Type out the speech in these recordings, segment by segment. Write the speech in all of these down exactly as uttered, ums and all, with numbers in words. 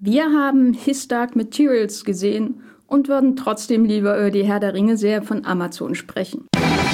Wir haben His Dark Materials gesehen und würden trotzdem lieber über die Herr der Ringe-Serie von Amazon sprechen.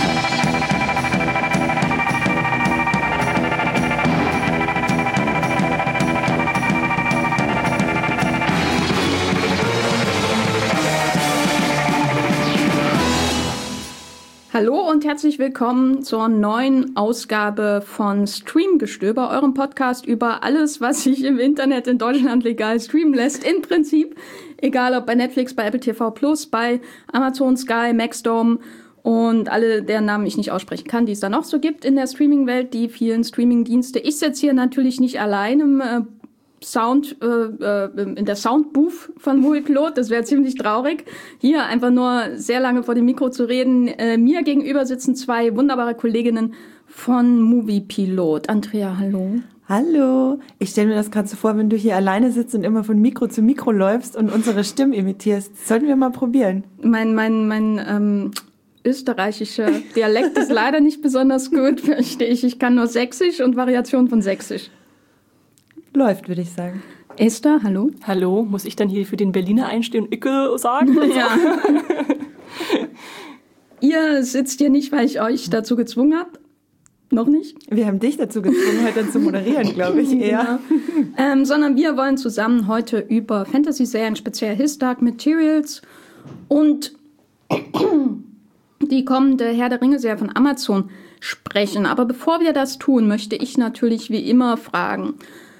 Hallo und herzlich willkommen zur neuen Ausgabe von Streamgestöber, eurem Podcast über alles, was sich im Internet in Deutschland legal streamen lässt. Im Prinzip, egal ob bei Netflix, bei Apple T V Plus, bei Amazon, Sky, Maxdome und alle, deren Namen ich nicht aussprechen kann, die es da noch so gibt in der Streaming-Welt, die vielen Streaming-Dienste. Ich sitze hier natürlich nicht allein im äh, Sound, äh, äh, in der Soundbooth von Moviepilot, das wäre ziemlich traurig, hier einfach nur sehr lange vor dem Mikro zu reden. Äh, mir gegenüber sitzen zwei wunderbare Kolleginnen von Moviepilot. Andrea, hallo. Hallo. Ich stelle mir das gerade so vor, wenn du hier alleine sitzt und immer von Mikro zu Mikro läufst und unsere Stimmen imitierst. Sollten wir mal probieren. Mein, mein, mein ähm, österreichischer Dialekt ist leider nicht besonders gut, verstehe ich. Ich kann nur Sächsisch und Variationen von Sächsisch. Läuft, würde ich sagen. Esther, hallo. Hallo, muss ich dann hier für den Berliner einstehen und Icke sagen? Ja. Ihr sitzt hier nicht, weil ich euch dazu gezwungen habe. Noch nicht. Wir haben dich dazu gezwungen, heute zu moderieren, glaube ich, eher. Genau. ähm, sondern wir wollen zusammen heute über Fantasy-Serien, speziell His Dark Materials und die kommende Herr der Ringe-Serie von Amazon sprechen. Aber bevor wir das tun, möchte ich natürlich wie immer fragen,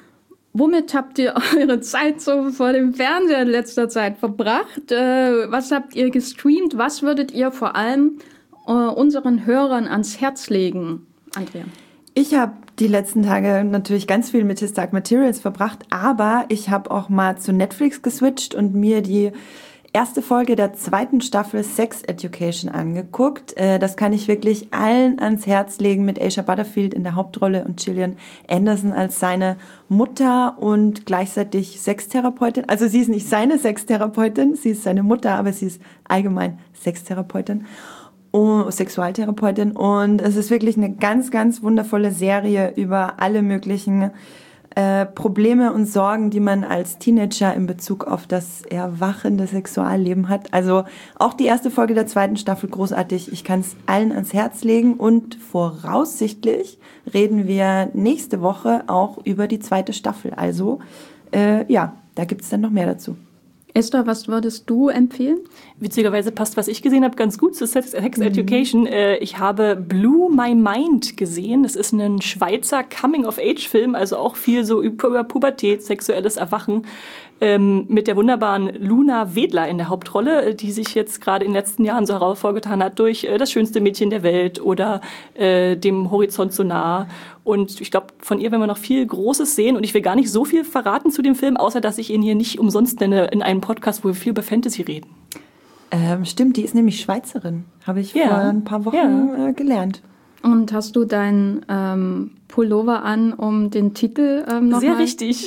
womit habt ihr eure Zeit so vor dem Fernseher in letzter Zeit verbracht? Äh, was habt ihr gestreamt? Was würdet ihr vor allem äh, unseren Hörern ans Herz legen, Andrea? Ich habe die letzten Tage natürlich ganz viel mit His Dark Materials verbracht, aber ich habe auch mal zu Netflix geswitcht und mir die erste Folge der zweiten Staffel Sex Education angeguckt. Das kann ich wirklich allen ans Herz legen, mit Aisha Butterfield in der Hauptrolle und Gillian Anderson als seine Mutter und gleichzeitig Sextherapeutin. Also sie ist nicht seine Sextherapeutin, sie ist seine Mutter, aber sie ist allgemein Sextherapeutin, und Sexualtherapeutin. Und es ist wirklich eine ganz, ganz wundervolle Serie über alle möglichen Äh, Probleme und Sorgen, die man als Teenager in Bezug auf das erwachende Sexualleben hat. Also auch die erste Folge der zweiten Staffel großartig. Ich kann es allen ans Herz legen und voraussichtlich reden wir nächste Woche auch über die zweite Staffel. Also äh, ja, da gibt es dann noch mehr dazu. Esther, was würdest du empfehlen? Witzigerweise passt, was ich gesehen habe, ganz gut zu Sex Education. Mhm. Ich habe Blew My Mind gesehen. Das ist ein Schweizer Coming-of-Age-Film, also auch viel so über Pubertät, sexuelles Erwachen, ähm, mit der wunderbaren Luna Wedler in der Hauptrolle, die sich jetzt gerade in den letzten Jahren so hervorgetan hat durch äh, Das schönste Mädchen der Welt oder äh, Dem Horizont so nah. Und ich glaube, von ihr werden wir noch viel Großes sehen. Und ich will gar nicht so viel verraten zu dem Film, außer dass ich ihn hier nicht umsonst nenne in einem Podcast, wo wir viel über Fantasy reden. Ähm, stimmt, die ist nämlich Schweizerin. Habe ich ja. vor ein paar Wochen ja. äh, gelernt. Und hast du deinen ähm, Pullover an, um den Titel ähm, noch Sehr mal? richtig.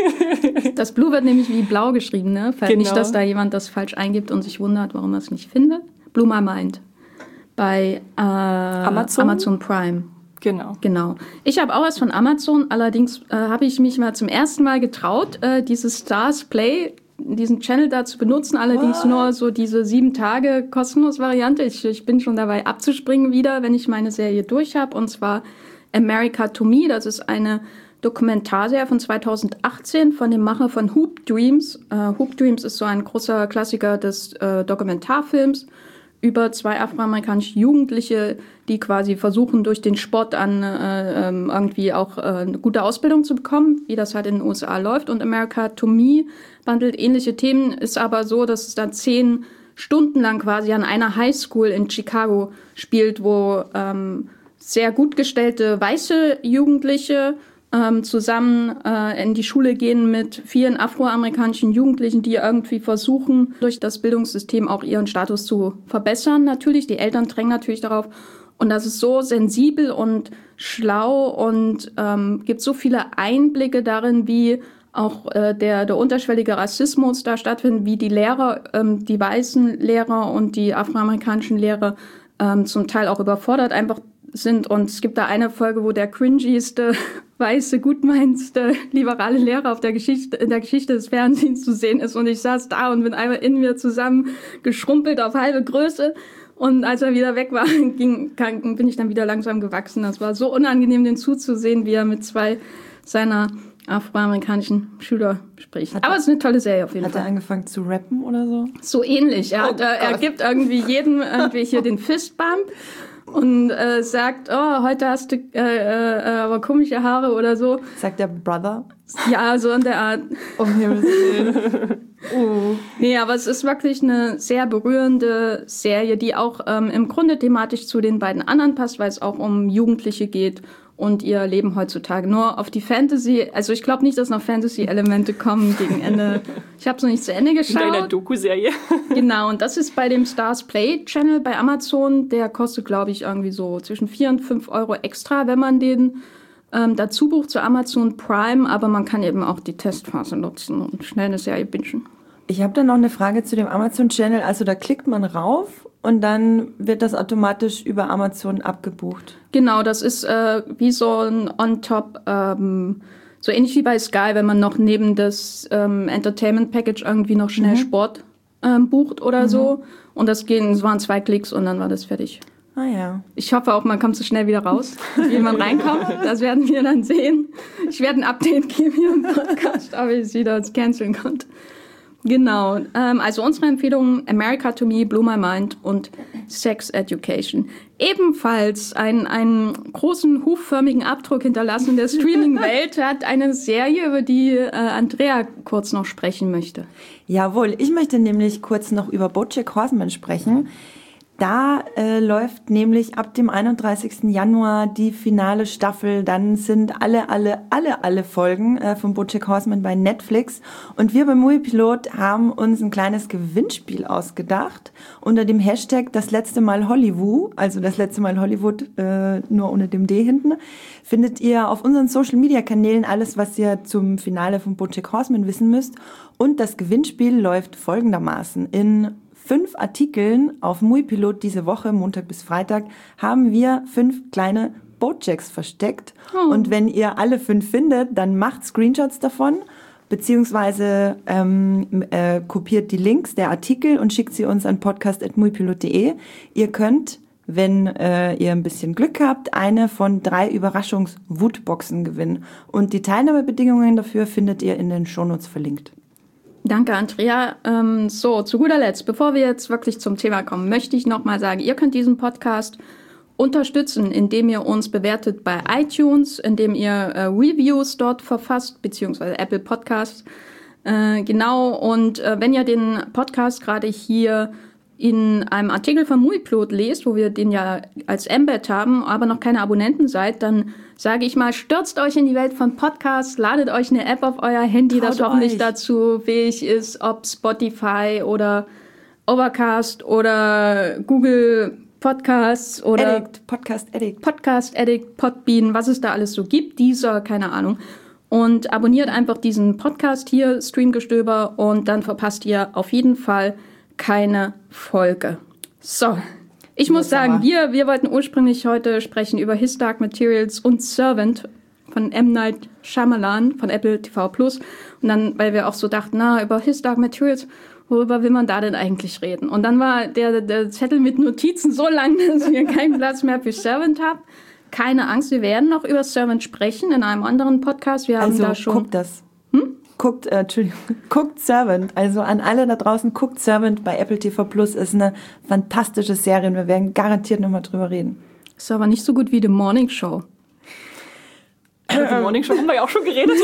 Das Blue wird nämlich wie blau geschrieben, ne? Falls genau. nicht, dass da jemand das falsch eingibt und sich wundert, warum er es nicht findet. Blew My Mind bei äh, Amazon? Amazon Prime. Genau. Genau. Ich habe auch was von Amazon, allerdings äh, habe ich mich mal zum ersten Mal getraut, äh, dieses Stars Play, diesen Channel da zu benutzen, allerdings What? Nur so diese sieben Tage kostenlos Variante. Ich, ich bin schon dabei abzuspringen wieder, wenn ich meine Serie durch habe, und zwar America to Me. Das ist eine Dokumentarserie von zweitausendachtzehn von dem Macher von Hoop Dreams. Äh, Hoop Dreams ist so ein großer Klassiker des äh, Dokumentarfilms über zwei afroamerikanische Jugendliche, die quasi versuchen, durch den Sport an äh, irgendwie auch äh, eine gute Ausbildung zu bekommen, wie das halt in den U S A läuft. Und America to Me behandelt ähnliche Themen, ist aber so, dass es dann zehn Stunden lang quasi an einer Highschool in Chicago spielt, wo ähm, sehr gut gestellte weiße Jugendliche ähm, zusammen äh, in die Schule gehen mit vielen afroamerikanischen Jugendlichen, die irgendwie versuchen, durch das Bildungssystem auch ihren Status zu verbessern. Natürlich, die Eltern drängen natürlich darauf. Und das ist so sensibel und schlau und ähm, gibt so viele Einblicke darin, wie auch äh, der, der unterschwellige Rassismus da stattfindet, wie die Lehrer, ähm, die weißen Lehrer und die afroamerikanischen Lehrer ähm, zum Teil auch überfordert einfach sind. Und es gibt da eine Folge, wo der cringieste weiße, gutmeinste, liberale Lehrer auf der Geschichte, in der Geschichte des Fernsehens zu sehen ist. Und ich saß da und bin einmal in mir zusammen geschrumpelt auf halbe Größe. Und als er wieder weg war, ging, bin ich dann wieder langsam gewachsen. Das war so unangenehm, den zuzusehen, wie er mit zwei seiner afroamerikanischen Schüler spricht. Hat Aber er, es ist eine tolle Serie auf jeden hat Fall. Hat er angefangen zu rappen oder so? So ähnlich. Er, hat, Oh äh, er gibt irgendwie jedem irgendwie hier den Fistbump und äh, sagt, oh, heute hast du äh, äh, aber komische Haare oder so. Sagt der Brother? Ja, so in der Art. Um Himmels Willen. uh. Nee, aber es ist wirklich eine sehr berührende Serie, die auch ähm, im Grunde thematisch zu den beiden anderen passt, weil es auch um Jugendliche geht und ihr Leben heutzutage. Nur auf die Fantasy, also ich glaube nicht, dass noch Fantasy-Elemente kommen gegen Ende. Ich habe es noch nicht zu Ende geschaut. In einer Doku-Serie. Genau, und das ist bei dem Stars Play Channel bei Amazon. Der kostet, glaube ich, irgendwie so zwischen vier und fünf Euro extra, wenn man den ähm, dazu bucht zu Amazon Prime. Aber man kann eben auch die Testphase nutzen und schnell eine Serie bingen. Ich habe dann noch eine Frage zu dem Amazon-Channel. Also da klickt man rauf und dann wird das automatisch über Amazon abgebucht. Genau, das ist äh, wie so ein On-Top, ähm, so ähnlich wie bei Sky, wenn man noch neben das ähm, Entertainment-Package irgendwie noch schnell mhm. Sport ähm, bucht oder mhm. so. Und das gehen, es waren zwei Klicks und dann war das fertig. Ah ja. Ich hoffe auch, man kommt so schnell wieder raus, wie man reinkommt. Das werden wir dann sehen. Ich werde ein Update geben hier im Podcast, ob ich es wieder canceln konnte. Genau, ähm, also unsere Empfehlungen America to Me, Blew My Mind und Sex Education. Ebenfalls einen, einen großen hufförmigen Abdruck hinterlassen in der Streaming-Welt hat eine Serie, über die äh, Andrea kurz noch sprechen möchte. Jawohl, ich möchte nämlich kurz noch über BoJack Horseman sprechen. Da äh, läuft nämlich ab dem einunddreißigsten Januar die finale Staffel. Dann sind alle, alle, alle, alle Folgen äh, von BoJack Horseman bei Netflix. Und wir beim Moviepilot haben uns ein kleines Gewinnspiel ausgedacht unter dem Hashtag das letzte Mal Hollywood, also das letzte Mal Hollywood, äh, nur ohne dem D hinten. Findet ihr auf unseren Social-Media-Kanälen alles, was ihr zum Finale von BoJack Horseman wissen müsst. Und das Gewinnspiel läuft folgendermaßen: In fünf Artikeln auf Moviepilot diese Woche, Montag bis Freitag, haben wir fünf kleine BoJacks versteckt. Oh. Und wenn ihr alle fünf findet, dann macht Screenshots davon, beziehungsweise ähm, äh, kopiert die Links der Artikel und schickt sie uns an podcast at moviepilot punkt de. Ihr könnt, wenn äh, ihr ein bisschen Glück habt, eine von drei Überraschungs-Wutboxen gewinnen. Und die Teilnahmebedingungen dafür findet ihr in den Shownotes verlinkt. Danke, Andrea. Ähm, so, zu guter Letzt, bevor wir jetzt wirklich zum Thema kommen, möchte ich nochmal sagen, ihr könnt diesen Podcast unterstützen, indem ihr uns bewertet bei iTunes, indem ihr äh, Reviews dort verfasst, beziehungsweise Apple Podcasts. Äh, genau, und äh, wenn ihr den Podcast gerade hier in einem Artikel von Moviepilot lest, wo wir den ja als Embed haben, aber noch keine Abonnenten seid, dann sage ich mal, stürzt euch in die Welt von Podcasts, ladet euch eine App auf euer Handy, Traut das hoffentlich euch. dazu fähig ist, ob Spotify oder Overcast oder Google Podcasts oder Addict, Podcast Addict, Podcast Addict, Podbean, was es da alles so gibt, dieser, keine Ahnung. Und abonniert einfach diesen Podcast hier, Streamgestöber, und dann verpasst ihr auf jeden Fall keine Folge. So, ich muss sagen, wir, wir wollten ursprünglich heute sprechen über His Dark Materials und Servant von M. Night Shyamalan von Apple T V Plus. Und dann, weil wir auch so dachten, na, über His Dark Materials, worüber will man da denn eigentlich reden? Und dann war der, der Zettel mit Notizen so lang, dass wir keinen Platz mehr für Servant haben. Keine Angst, wir werden noch über Servant sprechen in einem anderen Podcast. Wir haben also, da schon. Guckt das. Hm? Guckt, äh, Entschuldigung, guckt Servant. Also an alle da draußen, guckt Servant bei Apple T V Plus. Ist eine fantastische Serie und wir werden garantiert nochmal drüber reden. Ist aber nicht so gut wie The Morning Show. The Morning Show haben wir ja auch schon geredet.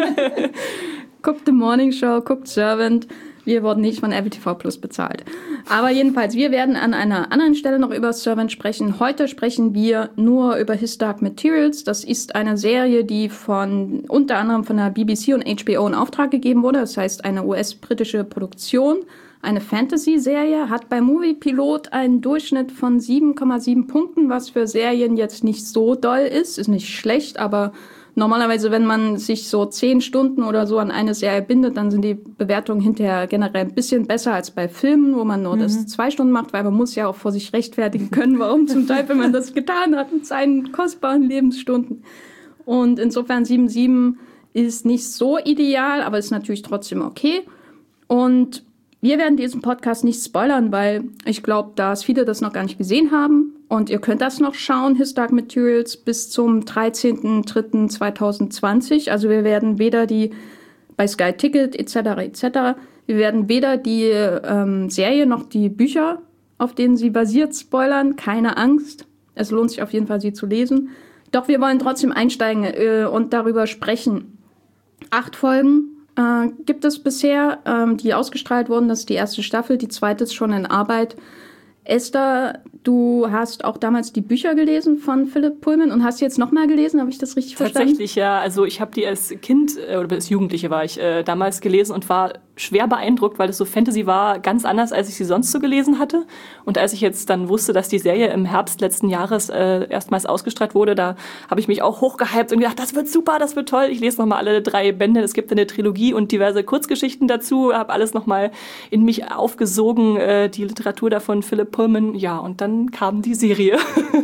Guckt The Morning Show, guckt Servant. Wir wurden nicht von Apple T V Plus bezahlt. Aber jedenfalls, wir werden an einer anderen Stelle noch über Servant sprechen. Heute sprechen wir nur über His Dark Materials. Das ist eine Serie, die von unter anderem von der B B C und H B O in Auftrag gegeben wurde. Das heißt, eine U S-britische Produktion. Eine Fantasy-Serie, hat bei Moviepilot einen Durchschnitt von sieben Komma sieben Punkten, was für Serien jetzt nicht so doll ist. Ist nicht schlecht, aber normalerweise, wenn man sich so zehn Stunden oder so an eine Serie bindet, dann sind die Bewertungen hinterher generell ein bisschen besser als bei Filmen, wo man nur mhm. das zwei Stunden macht, weil man muss ja auch vor sich rechtfertigen können, warum zum Teufel man das getan hat mit seinen kostbaren Lebensstunden. Und insofern sieben sieben ist nicht so ideal, aber ist natürlich trotzdem okay. Und wir werden diesen Podcast nicht spoilern, weil ich glaube, dass viele das noch gar nicht gesehen haben. Und ihr könnt das noch schauen, His Dark Materials, bis zum dreizehnten dritten zweitausendzwanzig. Also wir werden weder die, bei Sky Ticket et cetera et cetera, wir werden weder die ähm, Serie noch die Bücher, auf denen sie basiert, spoilern. Keine Angst. Es lohnt sich auf jeden Fall, sie zu lesen. Doch wir wollen trotzdem einsteigen äh, und darüber sprechen. Acht Folgen äh, gibt es bisher, ähm, die ausgestrahlt wurden. Das ist die erste Staffel, die zweite ist schon in Arbeit. Esther, du hast auch damals die Bücher gelesen von Philip Pullman und hast jetzt nochmal gelesen, habe ich das richtig verstanden? Tatsächlich, ja. Also ich habe die als Kind, äh, oder als Jugendliche war ich, äh, damals gelesen und war schwer beeindruckt, weil es so Fantasy war, ganz anders, als ich sie sonst so gelesen hatte. Und als ich jetzt dann wusste, dass die Serie im Herbst letzten Jahres äh, erstmals ausgestrahlt wurde, da habe ich mich auch hochgehypt und gedacht, das wird super, das wird toll. Ich lese nochmal alle drei Bände, es gibt eine Trilogie und diverse Kurzgeschichten dazu, habe alles nochmal in mich aufgesogen, äh, die Literatur davon, Philip Pullman. Ja, und dann kam die Serie.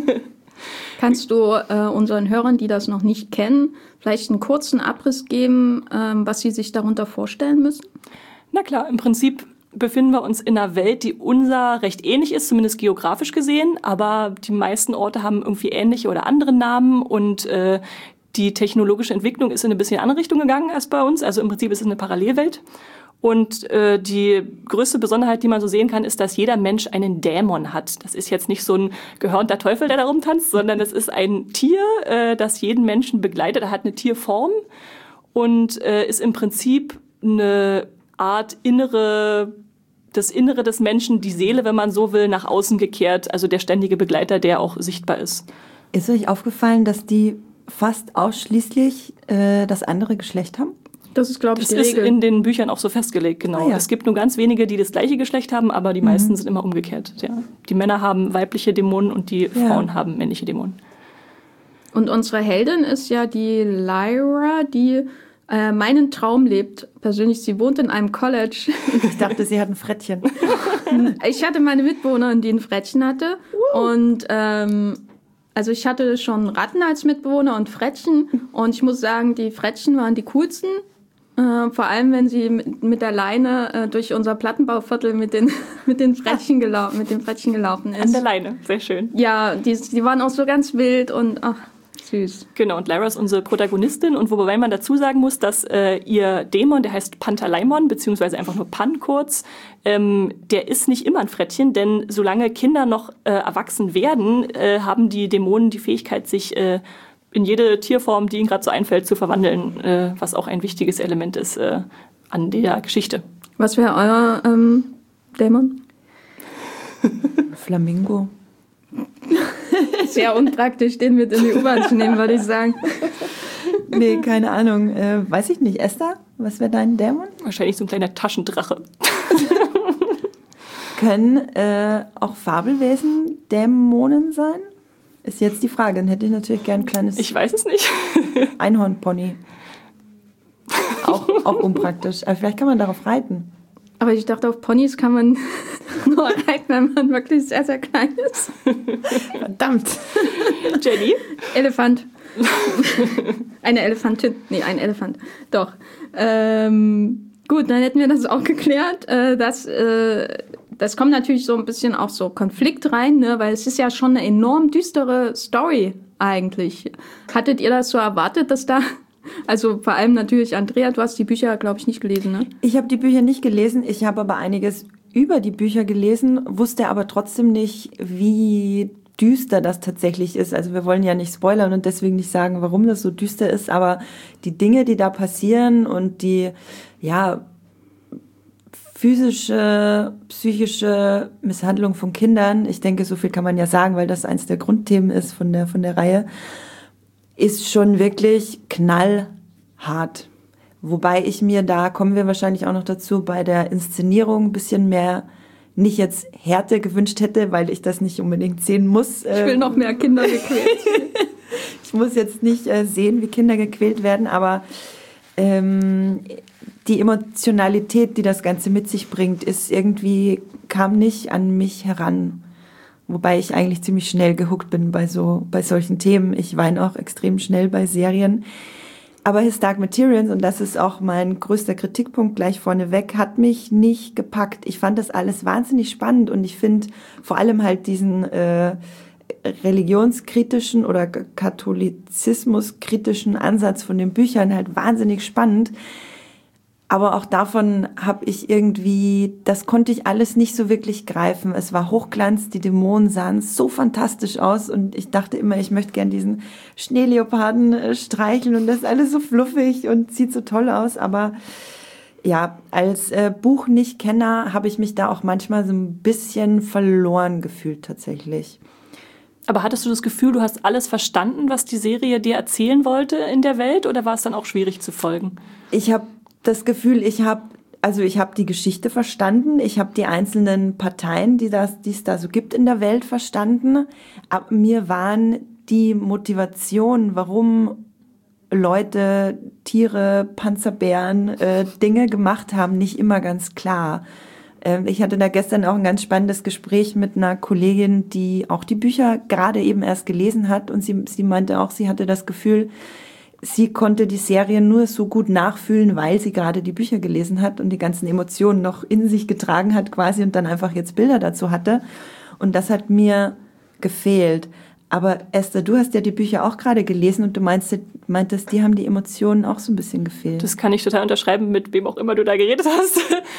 Kannst du äh, unseren Hörern, die das noch nicht kennen, vielleicht einen kurzen Abriss geben, ähm, was sie sich darunter vorstellen müssen? Na klar, im Prinzip befinden wir uns in einer Welt, die unser recht ähnlich ist, zumindest geografisch gesehen, aber die meisten Orte haben irgendwie ähnliche oder andere Namen und äh, die technologische Entwicklung ist in eine bisschen andere Richtung gegangen als bei uns, also im Prinzip ist es eine Parallelwelt. Und äh, die größte Besonderheit, die man so sehen kann, ist, dass jeder Mensch einen Dämon hat. Das ist jetzt nicht so ein gehörnter Teufel, der da rumtanzt, sondern es ist ein Tier, äh, das jeden Menschen begleitet. Er hat eine Tierform und äh, ist im Prinzip eine Art innere, das Innere des Menschen, die Seele, wenn man so will, nach außen gekehrt. Also der ständige Begleiter, der auch sichtbar ist. Ist euch aufgefallen, dass die fast ausschließlich äh, das andere Geschlecht haben? Das ist, glaube ich, das die ist Regel. in den Büchern auch so festgelegt, genau. Ah, ja. Es gibt nur ganz wenige, die das gleiche Geschlecht haben, aber die mhm. meisten sind immer umgekehrt. Ja. Die Männer haben weibliche Dämonen und die ja. Frauen haben männliche Dämonen. Und unsere Heldin ist ja die Lyra, die äh, meinen Traum lebt. Persönlich, sie wohnt in einem College. Ich dachte, sie hat ein Frettchen. Ich hatte meine Mitbewohnerin, die ein Frettchen hatte. Uh. Und ähm, also ich hatte schon Ratten als Mitbewohner und Frettchen. Und ich muss sagen, die Frettchen waren die coolsten. Äh, vor allem, wenn sie mit, mit der Leine äh, durch unser Plattenbauviertel mit den, mit, den Frettchen gelau- mit den Frettchen gelaufen ist. An der Leine, sehr schön. Ja, die, die waren auch so ganz wild und ach, süß. Genau, und Lyra ist unsere Protagonistin. Und wobei man dazu sagen muss, dass äh, ihr Dämon, der heißt Pantaleimon, beziehungsweise einfach nur Pan kurz, ähm, der ist nicht immer ein Frettchen, denn solange Kinder noch äh, erwachsen werden, äh, haben die Dämonen die Fähigkeit, sich äh, in jede Tierform, die ihnen gerade so einfällt, zu verwandeln, äh, was auch ein wichtiges Element ist äh, an der Geschichte. Was wäre euer ähm, Dämon? Flamingo. Sehr unpraktisch, den mit in die U-Bahn zu nehmen, würde ich sagen. Nee, keine Ahnung. Äh, weiß ich nicht. Esther, was wäre dein Dämon? Wahrscheinlich so ein kleiner Taschendrache. Können äh, auch Fabelwesen Dämonen sein? Ist jetzt die Frage. Dann hätte ich natürlich gern ein kleines... Ich weiß es nicht. Einhornpony. Auch, auch unpraktisch. Aber vielleicht kann man darauf reiten. Aber ich dachte, auf Ponys kann man nur reiten, wenn man wirklich sehr, sehr klein ist. Verdammt. Jenny? Elefant. Eine Elefantin. Nee, ein Elefant. Doch. Ähm, gut, dann hätten wir das auch geklärt. Äh, dass, äh, das kommt natürlich so ein bisschen auch so Konflikt rein, ne? Weil es ist ja schon eine enorm düstere Story eigentlich. Hattet ihr das so erwartet, dass da... Also vor allem natürlich, Andrea, du hast die Bücher, glaube ich, nicht gelesen, ne? Ich habe die Bücher nicht gelesen, ich habe aber einiges über die Bücher gelesen, wusste aber trotzdem nicht, wie düster das tatsächlich ist. Also wir wollen ja nicht spoilern und deswegen nicht sagen, warum das so düster ist, aber die Dinge, die da passieren und die, ja, physische, psychische Misshandlung von Kindern, ich denke, so viel kann man ja sagen, weil das eins der Grundthemen ist von der, von der Reihe, ist schon wirklich knallhart. Wobei ich mir, da kommen wir wahrscheinlich auch noch dazu, bei der Inszenierung ein bisschen mehr, nicht jetzt Härte gewünscht hätte, weil ich das nicht unbedingt sehen muss. Ich will noch mehr Kinder gequält. Ich muss jetzt nicht äh, sehen, wie Kinder gequält werden, aber ähm, die Emotionalität, die das Ganze mit sich bringt, ist irgendwie, kam nicht an mich heran. Wobei ich eigentlich ziemlich schnell gehuckt bin bei so, bei solchen Themen. Ich weine auch extrem schnell bei Serien. Aber His Dark Materials, und das ist auch mein größter Kritikpunkt gleich vorneweg, hat mich nicht gepackt. Ich fand das alles wahnsinnig spannend und ich finde vor allem halt diesen äh, religionskritischen oder katholizismuskritischen Ansatz von den Büchern halt wahnsinnig spannend. Aber auch davon habe ich irgendwie, das konnte ich alles nicht so wirklich greifen. Es war Hochglanz, die Dämonen sahen so fantastisch aus und ich dachte immer, ich möchte gern diesen Schneeleoparden äh, streicheln und das ist alles so fluffig und sieht so toll aus. Aber ja, als äh, Buchnichtkenner habe ich mich da auch manchmal so ein bisschen verloren gefühlt tatsächlich. Aber hattest du das Gefühl, du hast alles verstanden, was die Serie dir erzählen wollte in der Welt, oder war es dann auch schwierig zu folgen? Ich habe das Gefühl, ich habe also ich habe die Geschichte verstanden, ich habe die einzelnen Parteien, die das, die es da so gibt in der Welt, verstanden. Aber mir waren die Motivationen, warum Leute, Tiere, Panzerbären äh, Dinge gemacht haben, nicht immer ganz klar. Ähm, ich hatte da gestern auch ein ganz spannendes Gespräch mit einer Kollegin, die auch die Bücher gerade eben erst gelesen hat, und sie, sie meinte auch, sie hatte das Gefühl, sie konnte die Serie nur so gut nachfühlen, weil sie gerade die Bücher gelesen hat und die ganzen Emotionen noch in sich getragen hat quasi und dann einfach jetzt Bilder dazu hatte. Und das hat mir gefehlt. Aber Esther, du hast ja die Bücher auch gerade gelesen und du meinst, meintest, die haben die Emotionen auch so ein bisschen gefehlt. Das kann ich total unterschreiben, mit wem auch immer du da geredet hast.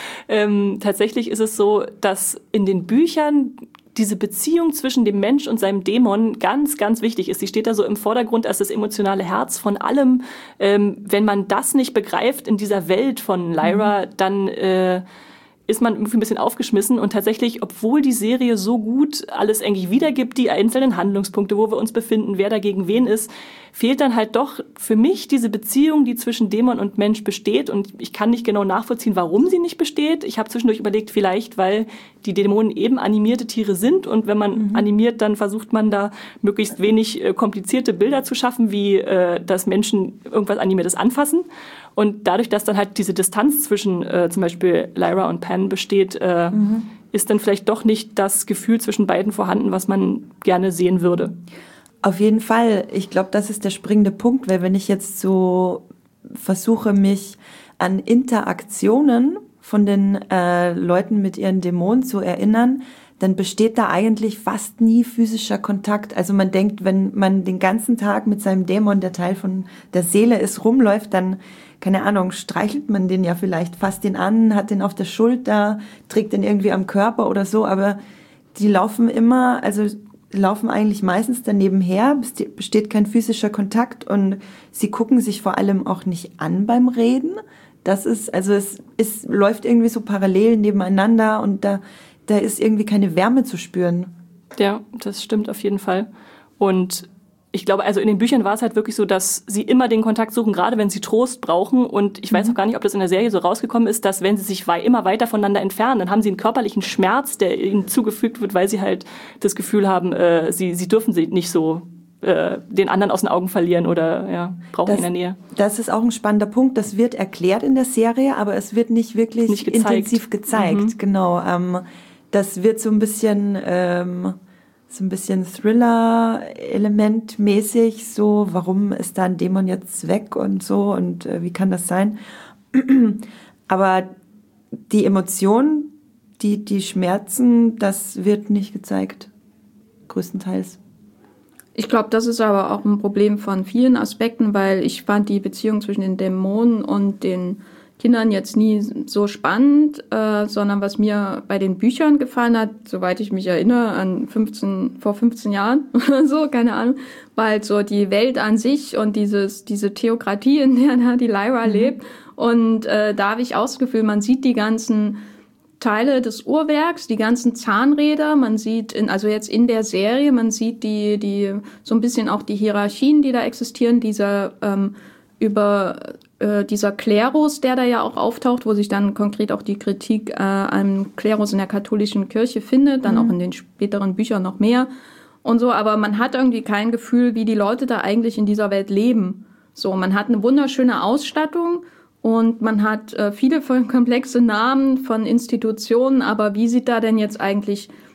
ähm, tatsächlich ist es so, dass in den Büchern diese Beziehung zwischen dem Mensch und seinem Dämon ganz, ganz wichtig ist. Sie steht da so im Vordergrund als das emotionale Herz von allem. Ähm, wenn man das nicht begreift in dieser Welt von Lyra, mhm. dann äh, ist man irgendwie ein bisschen aufgeschmissen. Und tatsächlich, obwohl die Serie so gut alles eigentlich wiedergibt, die einzelnen Handlungspunkte, wo wir uns befinden, wer dagegen wen ist, fehlt dann halt doch für mich diese Beziehung, die zwischen Dämon und Mensch besteht. Und ich kann nicht genau nachvollziehen, warum sie nicht besteht. Ich habe zwischendurch überlegt, vielleicht, weil die Dämonen eben animierte Tiere sind. Und wenn man mhm. animiert, dann versucht man da möglichst wenig äh, komplizierte Bilder zu schaffen, wie äh, dass Menschen irgendwas Animiertes anfassen. Und dadurch, dass dann halt diese Distanz zwischen äh, zum Beispiel Lyra und Pan besteht, äh, mhm. ist dann vielleicht doch nicht das Gefühl zwischen beiden vorhanden, was man gerne sehen würde. Auf jeden Fall. Ich glaube, das ist der springende Punkt, weil wenn ich jetzt so versuche, mich an Interaktionen von den äh, Leuten mit ihren Dämonen zu erinnern, dann besteht da eigentlich fast nie physischer Kontakt. Also man denkt, wenn man den ganzen Tag mit seinem Dämon, der Teil von der Seele ist, rumläuft, dann, keine Ahnung, streichelt man den ja vielleicht, fasst den an, hat den auf der Schulter, trägt den irgendwie am Körper oder so, aber die laufen immer, also laufen eigentlich meistens daneben her, besteht kein physischer Kontakt und sie gucken sich vor allem auch nicht an beim Reden. Das ist, also es, es läuft irgendwie so parallel nebeneinander und da, da ist irgendwie keine Wärme zu spüren. Ja, das stimmt auf jeden Fall. Und ich glaube, also in den Büchern war es halt wirklich so, dass sie immer den Kontakt suchen, gerade wenn sie Trost brauchen. Und ich weiß auch gar nicht, ob das in der Serie so rausgekommen ist, dass wenn sie sich wei- immer weiter voneinander entfernen, dann haben sie einen körperlichen Schmerz, der ihnen zugefügt wird, weil sie halt das Gefühl haben, äh, sie, sie dürfen sie nicht so äh, den anderen aus den Augen verlieren oder ja, brauchen das, in der Nähe. Das ist auch ein spannender Punkt. Das wird erklärt in der Serie, aber es wird nicht wirklich nicht gezeigt. intensiv gezeigt. Mhm. Genau. Ähm, das wird so ein bisschen... Ähm, so ein bisschen Thriller-Element-mäßig, so, warum ist da ein Dämon jetzt weg und so und äh, wie kann das sein? Aber die Emotionen, die, die Schmerzen, das wird nicht gezeigt, größtenteils. Ich glaube, das ist aber auch ein Problem von vielen Aspekten, weil ich fand die Beziehung zwischen den Dämonen und den Kindern jetzt nie so spannend, äh, sondern was mir bei den Büchern gefallen hat, soweit ich mich erinnere, an fünfzehn, vor fünfzehn Jahren oder so, keine Ahnung, war halt so die Welt an sich und dieses, diese Theokratie, in der da die Lyra mhm. lebt. Und äh, da habe ich auch das Gefühl, man sieht die ganzen Teile des Uhrwerks, die ganzen Zahnräder, man sieht, in, also jetzt in der Serie, man sieht die, die so ein bisschen auch die Hierarchien, die da existieren, dieser ähm, über äh, dieser Klerus, der da ja auch auftaucht, wo sich dann konkret auch die Kritik äh, am Klerus in der katholischen Kirche findet, dann mhm. auch in den späteren Büchern noch mehr und so, aber man hat irgendwie kein Gefühl, wie die Leute da eigentlich in dieser Welt leben. So, man hat eine wunderschöne Ausstattung und man hat äh, viele komplexe Namen von Institutionen, aber wie sieht da denn jetzt eigentlich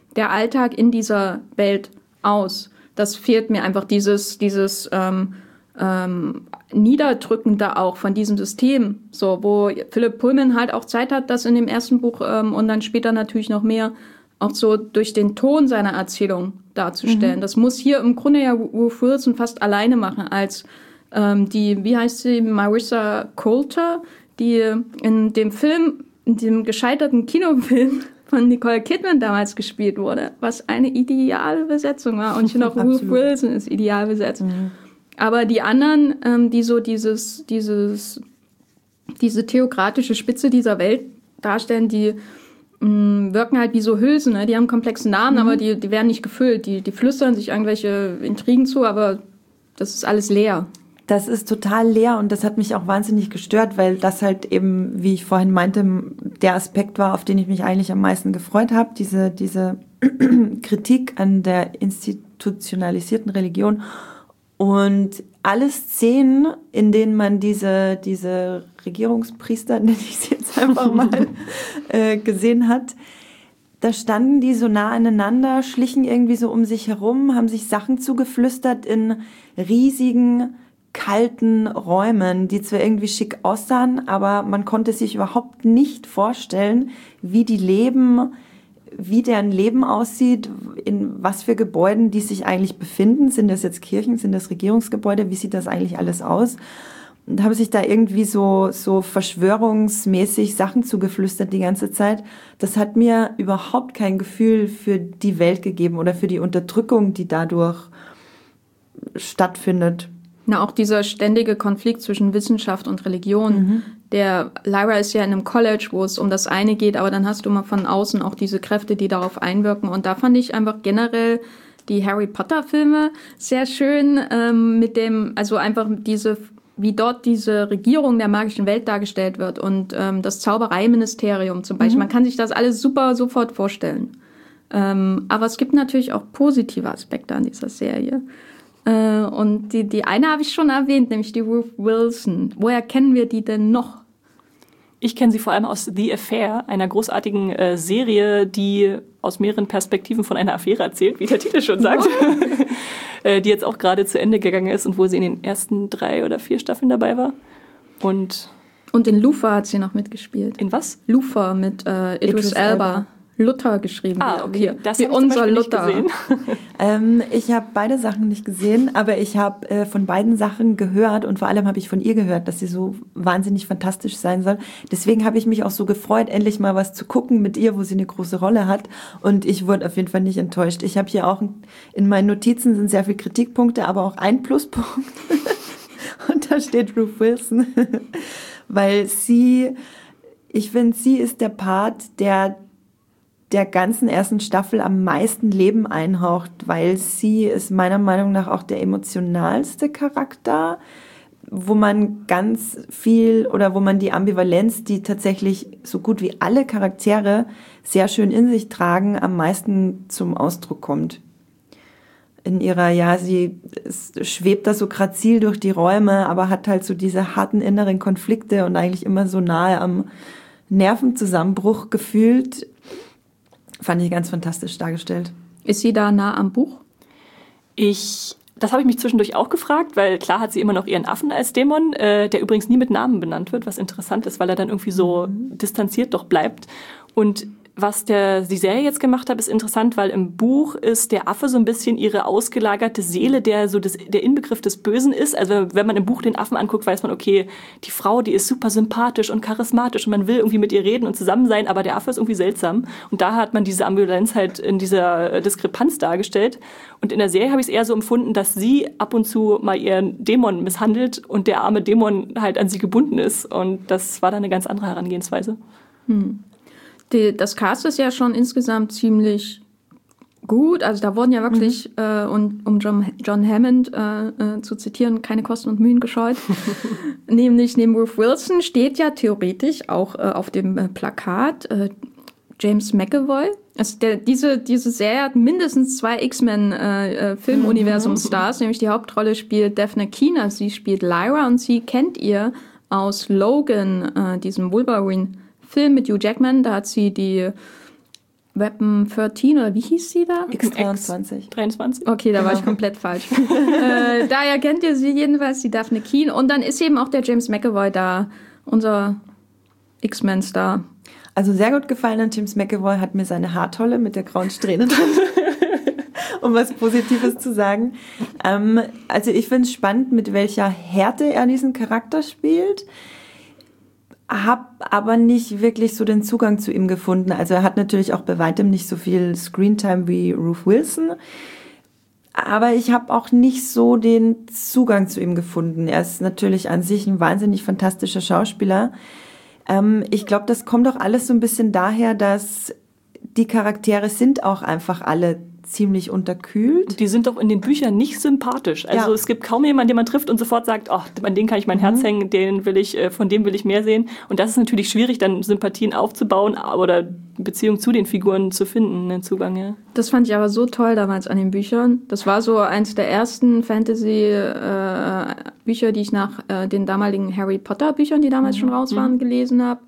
der Alltag in dieser Welt aus. Das fehlt mir einfach, dieses, dieses ähm, ähm, Niederdrückende auch von diesem System, so, wo Philip Pullman halt auch Zeit hat, das in dem ersten Buch ähm, und dann später natürlich noch mehr auch so durch den Ton seiner Erzählung darzustellen. Mhm. Das muss hier im Grunde ja Ruth Wilson fast alleine machen, als ähm, die, wie heißt sie, Marissa Coulter, die in dem Film, in dem gescheiterten Kinofilm von Nicole Kidman damals gespielt wurde, was eine ideale Besetzung war. Und ich finde auch Ruth Wilson ist ideal besetzt. Mhm. Aber die anderen, ähm, die so dieses, dieses, diese theokratische Spitze dieser Welt darstellen, die mh, wirken halt wie so Hülsen. Ne? Die haben komplexen Namen, mhm. aber die, die werden nicht gefüllt. Die, die flüstern sich irgendwelche Intrigen zu, aber das ist alles leer. Das ist total leer und das hat mich auch wahnsinnig gestört, weil das halt eben, wie ich vorhin meinte, der Aspekt war, auf den ich mich eigentlich am meisten gefreut habe, diese, diese Kritik an der institutionalisierten Religion. Und alle Szenen, in denen man diese, diese Regierungspriester, nenne ich sie jetzt einfach mal, äh, gesehen hat, da standen die so nah aneinander, schlichen irgendwie so um sich herum, haben sich Sachen zugeflüstert in riesigen, kalten Räumen, die zwar irgendwie schick aussahen, aber man konnte sich überhaupt nicht vorstellen, wie die leben, wie deren Leben aussieht, in was für Gebäuden die sich eigentlich befinden. Sind das jetzt Kirchen, sind das Regierungsgebäude? Wie sieht das eigentlich alles aus? Und haben sich da irgendwie so, so verschwörungsmäßig Sachen zugeflüstert die ganze Zeit. Das hat mir überhaupt kein Gefühl für die Welt gegeben oder für die Unterdrückung, die dadurch stattfindet. Na, auch dieser ständige Konflikt zwischen Wissenschaft und Religion. Mhm. Der Lyra ist ja in einem College, wo es um das eine geht, aber dann hast du mal von außen auch diese Kräfte, die darauf einwirken. Und da fand ich einfach generell die Harry Potter Filme sehr schön, ähm, mit dem, also einfach diese, wie dort diese Regierung der magischen Welt dargestellt wird und ähm, das Zaubereiministerium zum Beispiel. Mhm. Man kann sich das alles super sofort vorstellen. Ähm, aber es gibt natürlich auch positive Aspekte an dieser Serie. Und die, die eine habe ich schon erwähnt, nämlich die Ruth Wilson. Woher kennen wir die denn noch? Ich kenne sie vor allem aus The Affair, einer großartigen äh, Serie, die aus mehreren Perspektiven von einer Affäre erzählt, wie der Titel schon sagt. äh, die jetzt auch gerade zu Ende gegangen ist und wo sie in den ersten drei oder vier Staffeln dabei war. Und, und in Luther hat sie noch mitgespielt. In was? Luther mit äh, Idris, Idris Elba. Elba. Luther geschrieben. Ah, okay. Das wie unser Luther. ähm, ich habe beide Sachen nicht gesehen, aber ich habe äh, von beiden Sachen gehört und vor allem habe ich von ihr gehört, dass sie so wahnsinnig fantastisch sein soll. Deswegen habe ich mich auch so gefreut, endlich mal was zu gucken mit ihr, wo sie eine große Rolle hat. Und ich wurde auf jeden Fall nicht enttäuscht. Ich habe hier auch in meinen Notizen sind sehr viele Kritikpunkte, aber auch ein Pluspunkt. Und da steht Ruth Wilson, weil sie, ich finde, sie ist der Part, der der ganzen ersten Staffel am meisten Leben einhaucht, weil sie ist meiner Meinung nach auch der emotionalste Charakter, wo man ganz viel oder wo man die Ambivalenz, die tatsächlich so gut wie alle Charaktere sehr schön in sich tragen, am meisten zum Ausdruck kommt. In ihrer, ja, sie schwebt da so grazil durch die Räume, aber hat halt so diese harten inneren Konflikte und eigentlich immer so nahe am Nervenzusammenbruch gefühlt. Fand ich ganz fantastisch dargestellt. Ist sie da nah am Buch? Ich, das habe ich mich zwischendurch auch gefragt, weil klar hat sie immer noch ihren Affen als Dämon, äh, der übrigens nie mit Namen benannt wird, was interessant ist, weil er dann irgendwie so mhm. distanziert doch bleibt. Und was der, die Serie jetzt gemacht hat, ist interessant, weil im Buch ist der Affe so ein bisschen ihre ausgelagerte Seele, der so das, der Inbegriff des Bösen ist. Also wenn man im Buch den Affen anguckt, weiß man, okay, die Frau, die ist super sympathisch und charismatisch und man will irgendwie mit ihr reden und zusammen sein, aber der Affe ist irgendwie seltsam. Und da hat man diese Ambivalenz halt in dieser Diskrepanz dargestellt. Und in der Serie habe ich es eher so empfunden, dass sie ab und zu mal ihren Dämon misshandelt und der arme Dämon halt an sie gebunden ist. Und das war dann eine ganz andere Herangehensweise. Hm. Die, das Cast ist ja schon insgesamt ziemlich gut. Also da wurden ja wirklich, mhm. äh, und, um John, John Hammond äh, äh, zu zitieren, keine Kosten und Mühen gescheut. Nämlich neben Ruth Wilson steht ja theoretisch auch äh, auf dem äh, Plakat äh, James McAvoy. Also der, diese, diese Serie hat mindestens zwei X-Men-Filmuniversum-Stars, äh, mhm. nämlich die Hauptrolle spielt Daphne Keener. Sie spielt Lyra und sie kennt ihr aus Logan, äh, diesem Wolverine Film mit Hugh Jackman, da hat sie die Weapon dreizehn oder wie hieß sie da? X dreiundzwanzig. dreiundzwanzig. Okay, da war ich komplett falsch. äh, daher kennt ihr sie jedenfalls, die Daphne Keane. Und dann ist eben auch der James McAvoy da, unser X-Men-Star. Also sehr gut gefallen an James McAvoy hat mir seine Haartolle mit der grauen Strähne drin. Um was Positives zu sagen. Ähm, also ich finde es spannend, mit welcher Härte er diesen Charakter spielt. Hab aber nicht wirklich so den Zugang zu ihm gefunden. Also er hat natürlich auch bei weitem nicht so viel Screentime wie Ruth Wilson. Aber ich habe auch nicht so den Zugang zu ihm gefunden. Er ist natürlich an sich ein wahnsinnig fantastischer Schauspieler. Ähm, ich glaube, das kommt auch alles so ein bisschen daher, dass die Charaktere sind auch einfach alle ziemlich unterkühlt. Die sind doch in den Büchern nicht sympathisch. Also ja. Es gibt kaum jemanden, den man trifft und sofort sagt, oh, an den kann ich mein Herz mhm. hängen, den will ich, von dem will ich mehr sehen. Und das ist natürlich schwierig, dann Sympathien aufzubauen oder Beziehung zu den Figuren zu finden, einen Zugang, ja. Das fand ich aber so toll damals an den Büchern. Das war so eins der ersten Fantasy-Bücher, äh, die ich nach äh, den damaligen Harry Potter-Büchern, die damals mhm. schon raus waren, mhm. gelesen habe.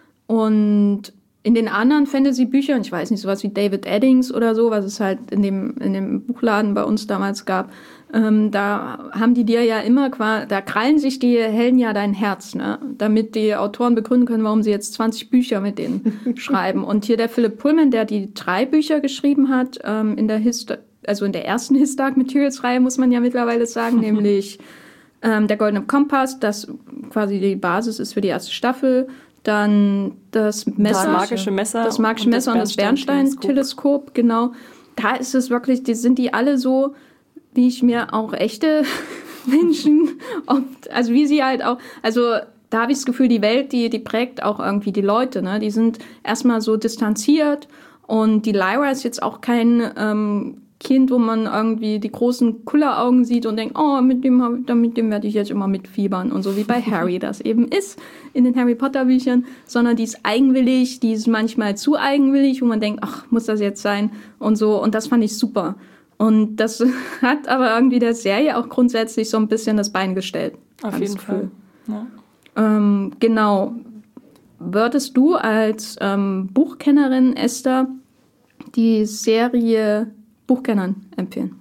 Und in den anderen Fantasy-Büchern, ich weiß nicht, sowas wie David Eddings oder so, was es halt in dem, in dem Buchladen bei uns damals gab, ähm, da haben die dir ja immer, da krallen sich die Helden ja dein Herz, ne? Damit die Autoren begründen können, warum sie jetzt zwanzig Bücher mit denen schreiben. Und hier der Philip Pullman, der die drei Bücher geschrieben hat, ähm, in der Hist- also in der ersten His Dark Materials-Reihe, muss man ja mittlerweile sagen, nämlich ähm, der Goldene Kompass, das quasi die Basis ist für die erste Staffel. Dann das Messer, das magische Messer, das magische und Messer und das Bernstein-Teleskop, genau. Da ist es wirklich, die sind die alle so, wie ich mir auch echte Menschen, ob, also wie sie halt auch, also da habe ich das Gefühl, die Welt, die, die prägt auch irgendwie die Leute, ne? Die sind erstmal so distanziert und die Lyra ist jetzt auch kein ähm, Kind, wo man irgendwie die großen Kulleraugen sieht und denkt, oh, mit dem, mit dem werde ich jetzt immer mitfiebern und so wie bei Harry das eben ist in den Harry Potter Büchern, sondern die ist eigenwillig, die ist manchmal zu eigenwillig, wo man denkt, ach, muss das jetzt sein und so, und das fand ich super. Und das hat aber irgendwie der Serie auch grundsätzlich so ein bisschen das Bein gestellt. Auf jeden Fall. Ja. Ähm, genau. Würdest du als ähm, Buchkennerin, Esther, die Serie Buchkennern empfehlen?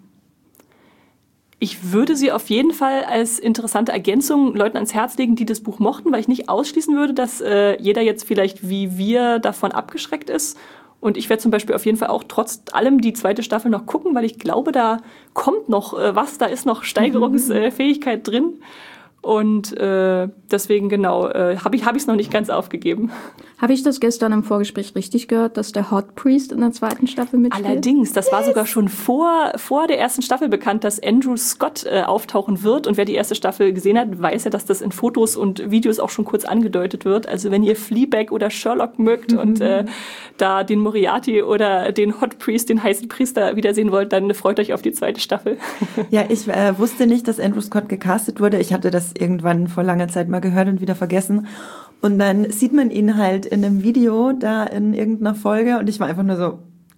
Ich würde sie auf jeden Fall als interessante Ergänzung Leuten ans Herz legen, die das Buch mochten, weil ich nicht ausschließen würde, dass äh, jeder jetzt vielleicht wie wir davon abgeschreckt ist. Und ich werde zum Beispiel auf jeden Fall auch trotz allem die zweite Staffel noch gucken, weil ich glaube, da kommt noch äh, was, da ist noch Steigerungsfähigkeit äh, drin. Und äh, deswegen, genau, äh, habe ich es noch nicht ganz aufgegeben. Habe ich das gestern im Vorgespräch richtig gehört, dass der Hot Priest in der zweiten Staffel mitspielt? Allerdings, das war sogar schon vor, vor der ersten Staffel bekannt, dass Andrew Scott äh, auftauchen wird. Und wer die erste Staffel gesehen hat, weiß ja, dass das in Fotos und Videos auch schon kurz angedeutet wird. Also wenn ihr Fleabag oder Sherlock mögt mhm. und äh, da den Moriarty oder den Hot Priest, den heißen Priester, wiedersehen wollt, dann freut euch auf die zweite Staffel. Ja, ich äh, wusste nicht, dass Andrew Scott gecastet wurde. Ich hatte das irgendwann vor langer Zeit mal gehört und wieder vergessen. Und dann sieht man ihn halt in einem Video da in irgendeiner Folge und ich war einfach nur so,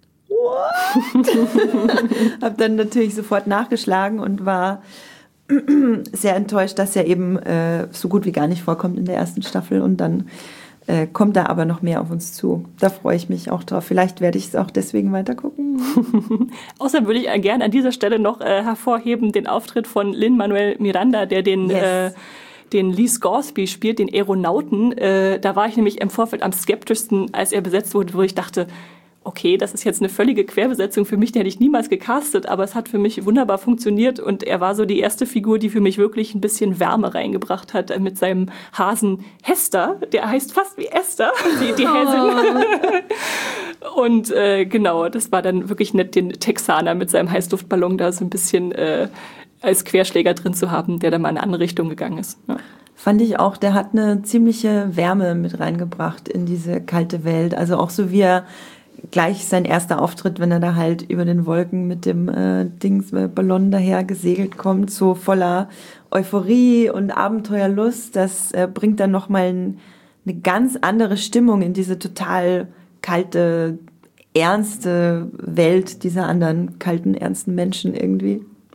what? Hab dann natürlich sofort nachgeschlagen und war sehr enttäuscht, dass er eben äh, so gut wie gar nicht vorkommt in der ersten Staffel und dann äh, kommt da aber noch mehr auf uns zu. Da freue ich mich auch drauf. Vielleicht werde ich es auch deswegen weiter gucken. Außerdem würde ich gerne an dieser Stelle noch äh, hervorheben den Auftritt von Lin-Manuel Miranda, der den, yes. äh, den Lee Scoresby spielt, den Aeronauten. Äh, da war ich nämlich im Vorfeld am skeptischsten, als er besetzt wurde, wo ich dachte, okay, das ist jetzt eine völlige Querbesetzung für mich, die hätte ich niemals gecastet, aber es hat für mich wunderbar funktioniert und er war so die erste Figur, die für mich wirklich ein bisschen Wärme reingebracht hat mit seinem Hasen Hester, der heißt fast wie Esther, die, die Häsin. Oh. Und äh, genau, das war dann wirklich nett, den Texaner mit seinem Heißluftballon da so ein bisschen äh, als Querschläger drin zu haben, der dann mal in eine andere Richtung gegangen ist. Ja. Fand ich auch, der hat eine ziemliche Wärme mit reingebracht in diese kalte Welt, also auch so wie er gleich sein erster Auftritt, wenn er da halt über den Wolken mit dem äh, Dings, äh, Ballon daher gesegelt kommt, so voller Euphorie und Abenteuerlust, das äh, bringt dann nochmal ein, eine ganz andere Stimmung in diese total kalte, ernste Welt dieser anderen kalten, ernsten Menschen irgendwie.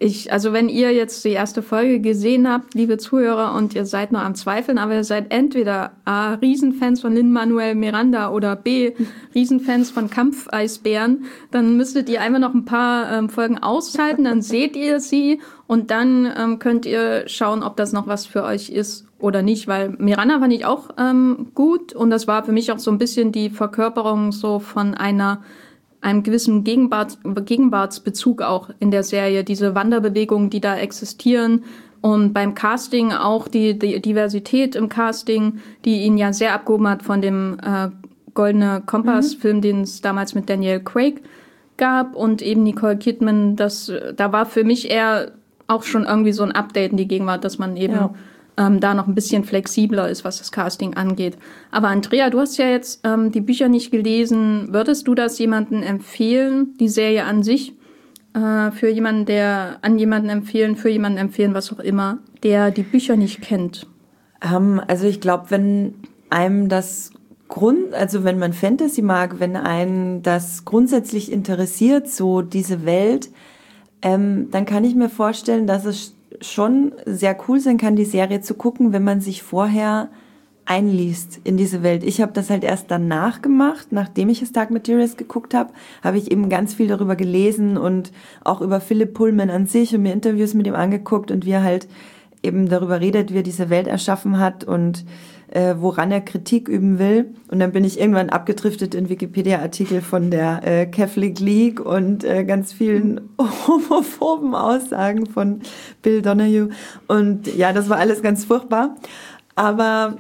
ich, also wenn ihr jetzt die erste Folge gesehen habt, liebe Zuhörer, und ihr seid noch am Zweifeln, aber ihr seid entweder A, Riesenfans von Lin-Manuel Miranda oder B, Riesenfans von Kampfeisbären, dann müsstet ihr einfach noch ein paar ähm, Folgen aushalten, dann seht ihr sie und dann ähm, könnt ihr schauen, ob das noch was für euch ist oder nicht, weil Miranda fand ich auch ähm, gut und das war für mich auch so ein bisschen die Verkörperung so von einer einem gewissen Gegenwart, Gegenwartsbezug auch in der Serie, diese Wanderbewegungen, die da existieren und beim Casting auch die, die Diversität im Casting, die ihn ja sehr abgehoben hat von dem äh, Goldene Kompass-Film, mhm. den es damals mit Daniel Craig gab und eben Nicole Kidman, das, da war für mich eher auch schon irgendwie so ein Update in die Gegenwart, dass man eben ja. ähm, da noch ein bisschen flexibler ist, was das Casting angeht. Aber Andrea, du hast ja jetzt ähm, die Bücher nicht gelesen. Würdest du das jemandem empfehlen, die Serie an sich, äh, für jemanden, der an jemanden empfehlen, für jemanden empfehlen, was auch immer, der die Bücher nicht kennt? Ähm, also ich glaube, wenn einem das Grund, also wenn man Fantasy mag, wenn einen das grundsätzlich interessiert, so diese Welt, ähm, dann kann ich mir vorstellen, dass es schon sehr cool sein kann, die Serie zu gucken, wenn man sich vorher einliest in diese Welt. Ich habe das halt erst danach gemacht, nachdem ich A Dark Materials geguckt habe, habe ich eben ganz viel darüber gelesen und auch über Philip Pullman an sich und mir Interviews mit ihm angeguckt und wie er halt eben darüber redet, wie er diese Welt erschaffen hat und äh, woran er Kritik üben will. Und dann bin ich irgendwann abgedriftet in Wikipedia-Artikel von der äh, Catholic League und äh, ganz vielen homophoben Aussagen von Bill Donahue. Und ja, das war alles ganz furchtbar. Aber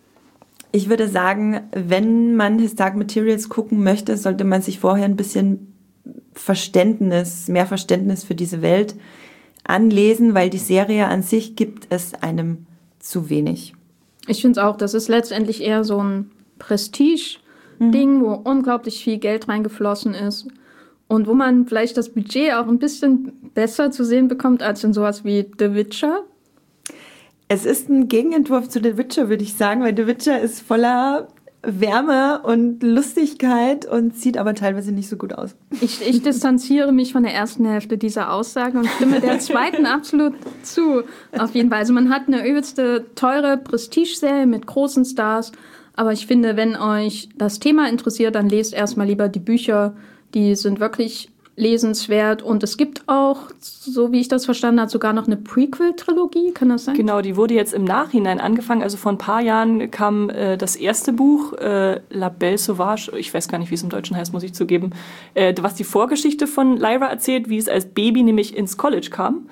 ich würde sagen, wenn man His Dark Materials gucken möchte, sollte man sich vorher ein bisschen Verständnis, mehr Verständnis für diese Welt anlesen, weil die Serie an sich gibt es einem zu wenig. Ich finde es auch, das ist letztendlich eher so ein Prestige-Ding, mhm. wo unglaublich viel Geld reingeflossen ist und wo man vielleicht das Budget auch ein bisschen besser zu sehen bekommt als in sowas wie The Witcher. Es ist ein Gegenentwurf zu The Witcher, würde ich sagen, weil The Witcher ist voller Wärme und Lustigkeit und sieht aber teilweise nicht so gut aus. Ich, ich distanziere mich von der ersten Hälfte dieser Aussage und stimme der zweiten absolut zu. Auf jeden Fall. Also man hat eine übelste, teure Prestige-Serie mit großen Stars. Aber ich finde, wenn euch das Thema interessiert, dann lest erstmal lieber die Bücher. Die sind wirklich lesenswert und es gibt auch, so wie ich das verstanden habe, sogar noch eine Prequel-Trilogie, kann das sein? Genau, die wurde jetzt im Nachhinein angefangen, also vor ein paar Jahren kam äh, das erste Buch, äh, La Belle Sauvage, ich weiß gar nicht, wie es im Deutschen heißt, muss ich zugeben, äh, was die Vorgeschichte von Lyra erzählt, wie es als Baby nämlich ins College kam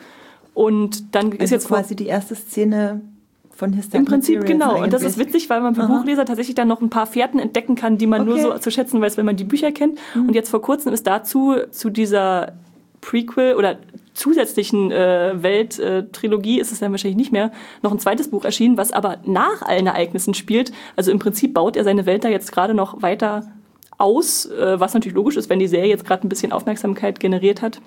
und dann also ist jetzt quasi die erste Szene von His Dark Im Prinzip Materials genau. eigentlich. Und das ist witzig, weil man für Aha. Buchleser tatsächlich dann noch ein paar Fährten entdecken kann, die man Okay. nur so zu schätzen weiß, wenn man die Bücher kennt. Mhm. Und jetzt vor kurzem ist dazu zu dieser Prequel oder zusätzlichen äh, Welt-Trilogie, äh, ist es dann wahrscheinlich nicht mehr, noch ein zweites Buch erschienen, was aber nach allen Ereignissen spielt. Also im Prinzip baut er seine Welt da jetzt gerade noch weiter aus, äh, was natürlich logisch ist, wenn die Serie jetzt gerade ein bisschen Aufmerksamkeit generiert hat.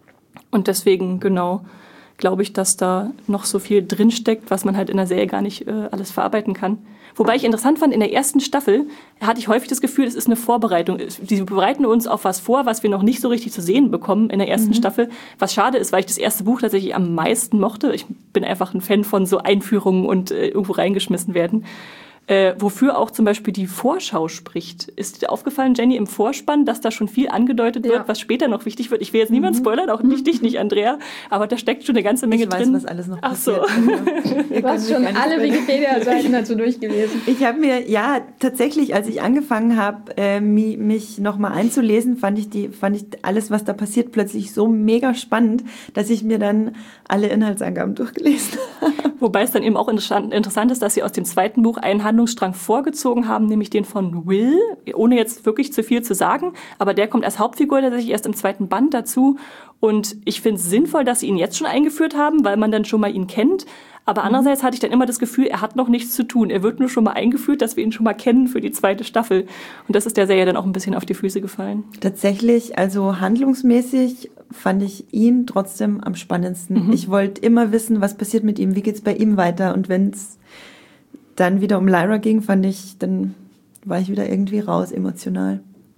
Und deswegen, genau, glaube ich, dass da noch so viel drinsteckt, was man halt in der Serie gar nicht äh, alles verarbeiten kann. Wobei ich interessant fand, in der ersten Staffel hatte ich häufig das Gefühl, es ist eine Vorbereitung. Sie bereiten uns auf was vor, was wir noch nicht so richtig zu sehen bekommen in der ersten mhm. Staffel. Was schade ist, weil ich das erste Buch tatsächlich am meisten mochte. Ich bin einfach ein Fan von so Einführungen und äh, irgendwo reingeschmissen werden. Äh, wofür auch zum Beispiel die Vorschau spricht. Ist dir aufgefallen, Jenny, im Vorspann, dass da schon viel angedeutet wird, ja. was später noch wichtig wird? Ich will jetzt niemanden spoilern, auch nicht dich nicht, Andrea, aber da steckt schon eine ganze Menge ich weiß, drin. was alles noch Ach passiert. so. Du hast schon alle Wikipedia-Seiten dazu durchgelesen. Ich habe mir, ja, tatsächlich, als ich angefangen habe, äh, mich nochmal einzulesen, fand ich, die, fand ich alles, was da passiert, plötzlich so mega spannend, dass ich mir dann alle Inhaltsangaben durchgelesen habe. Wobei es dann eben auch interessant, interessant ist, dass sie aus dem zweiten Buch einen Handlungsstrang vorgezogen haben, nämlich den von Will, ohne jetzt wirklich zu viel zu sagen, aber der kommt als Hauptfigur tatsächlich erst im zweiten Band dazu und ich finde es sinnvoll, dass sie ihn jetzt schon eingeführt haben, weil man dann schon mal ihn kennt, aber andererseits hatte ich dann immer das Gefühl, er hat noch nichts zu tun, er wird nur schon mal eingeführt, dass wir ihn schon mal kennen für die zweite Staffel und das ist der Serie dann auch ein bisschen auf die Füße gefallen. Tatsächlich, also handlungsmäßig fand ich ihn trotzdem am spannendsten. Mhm. Ich wollte immer wissen, was passiert mit ihm, wie geht's bei ihm weiter und wenn es dann wieder um Lyra ging, fand ich, dann war ich wieder irgendwie raus, emotional.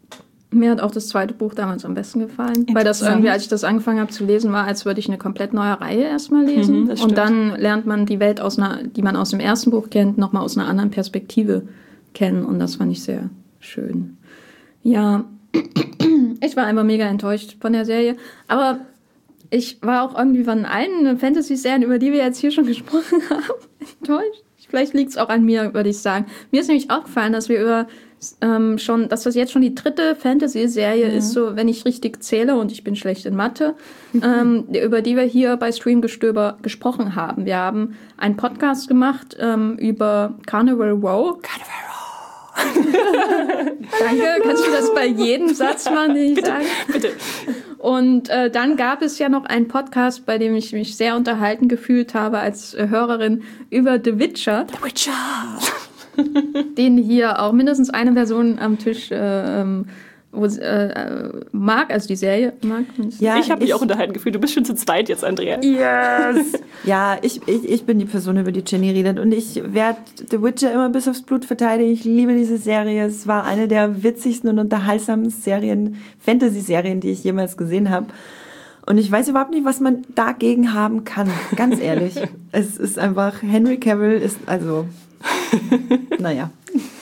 Mir hat auch das zweite Buch damals am besten gefallen, weil das irgendwie, als ich das angefangen habe zu lesen, war, als würde ich eine komplett neue Reihe erstmal lesen. Mhm, und dann lernt man die Welt, aus einer, die man aus dem ersten Buch kennt, nochmal aus einer anderen Perspektive kennen. Und das fand ich sehr schön. Ja, ich war einfach mega enttäuscht von der Serie. Aber ich war auch irgendwie von allen Fantasy-Serien, über die wir jetzt hier schon gesprochen haben, enttäuscht. Vielleicht liegt es auch an mir, würde ich sagen. Mir ist nämlich aufgefallen, dass wir über ähm, schon, dass das jetzt schon die dritte Fantasy-Serie mhm. ist, so wenn ich richtig zähle, und ich bin schlecht in Mathe, ähm, über die wir hier bei Streamgestöber gesprochen haben. Wir haben einen Podcast gemacht ähm, über Carnival Row. Carnival Row. Danke, kannst du das bei jedem Satz machen, den ich bitte, sage? Bitte. Und äh, dann gab es ja noch einen Podcast, bei dem ich mich sehr unterhalten gefühlt habe als äh, Hörerin über The Witcher. The Witcher! Den hier auch mindestens eine Person am Tisch äh, ähm, wo, äh, mag, also die Serie mag. Ja, ich habe mich auch unterhalten gefühlt. Du bist schon zu zweit jetzt, Andrea. Yes! Ja, ich, ich, ich bin die Person, über die Jenny redet. Und ich werde The Witcher immer bis aufs Blut verteidigen. Ich liebe diese Serie. Es war eine der witzigsten und unterhaltsamsten Serien, Fantasy-Serien, die ich jemals gesehen habe. Und ich weiß überhaupt nicht, was man dagegen haben kann. Ganz ehrlich. Es ist einfach, Henry Cavill ist, also, naja.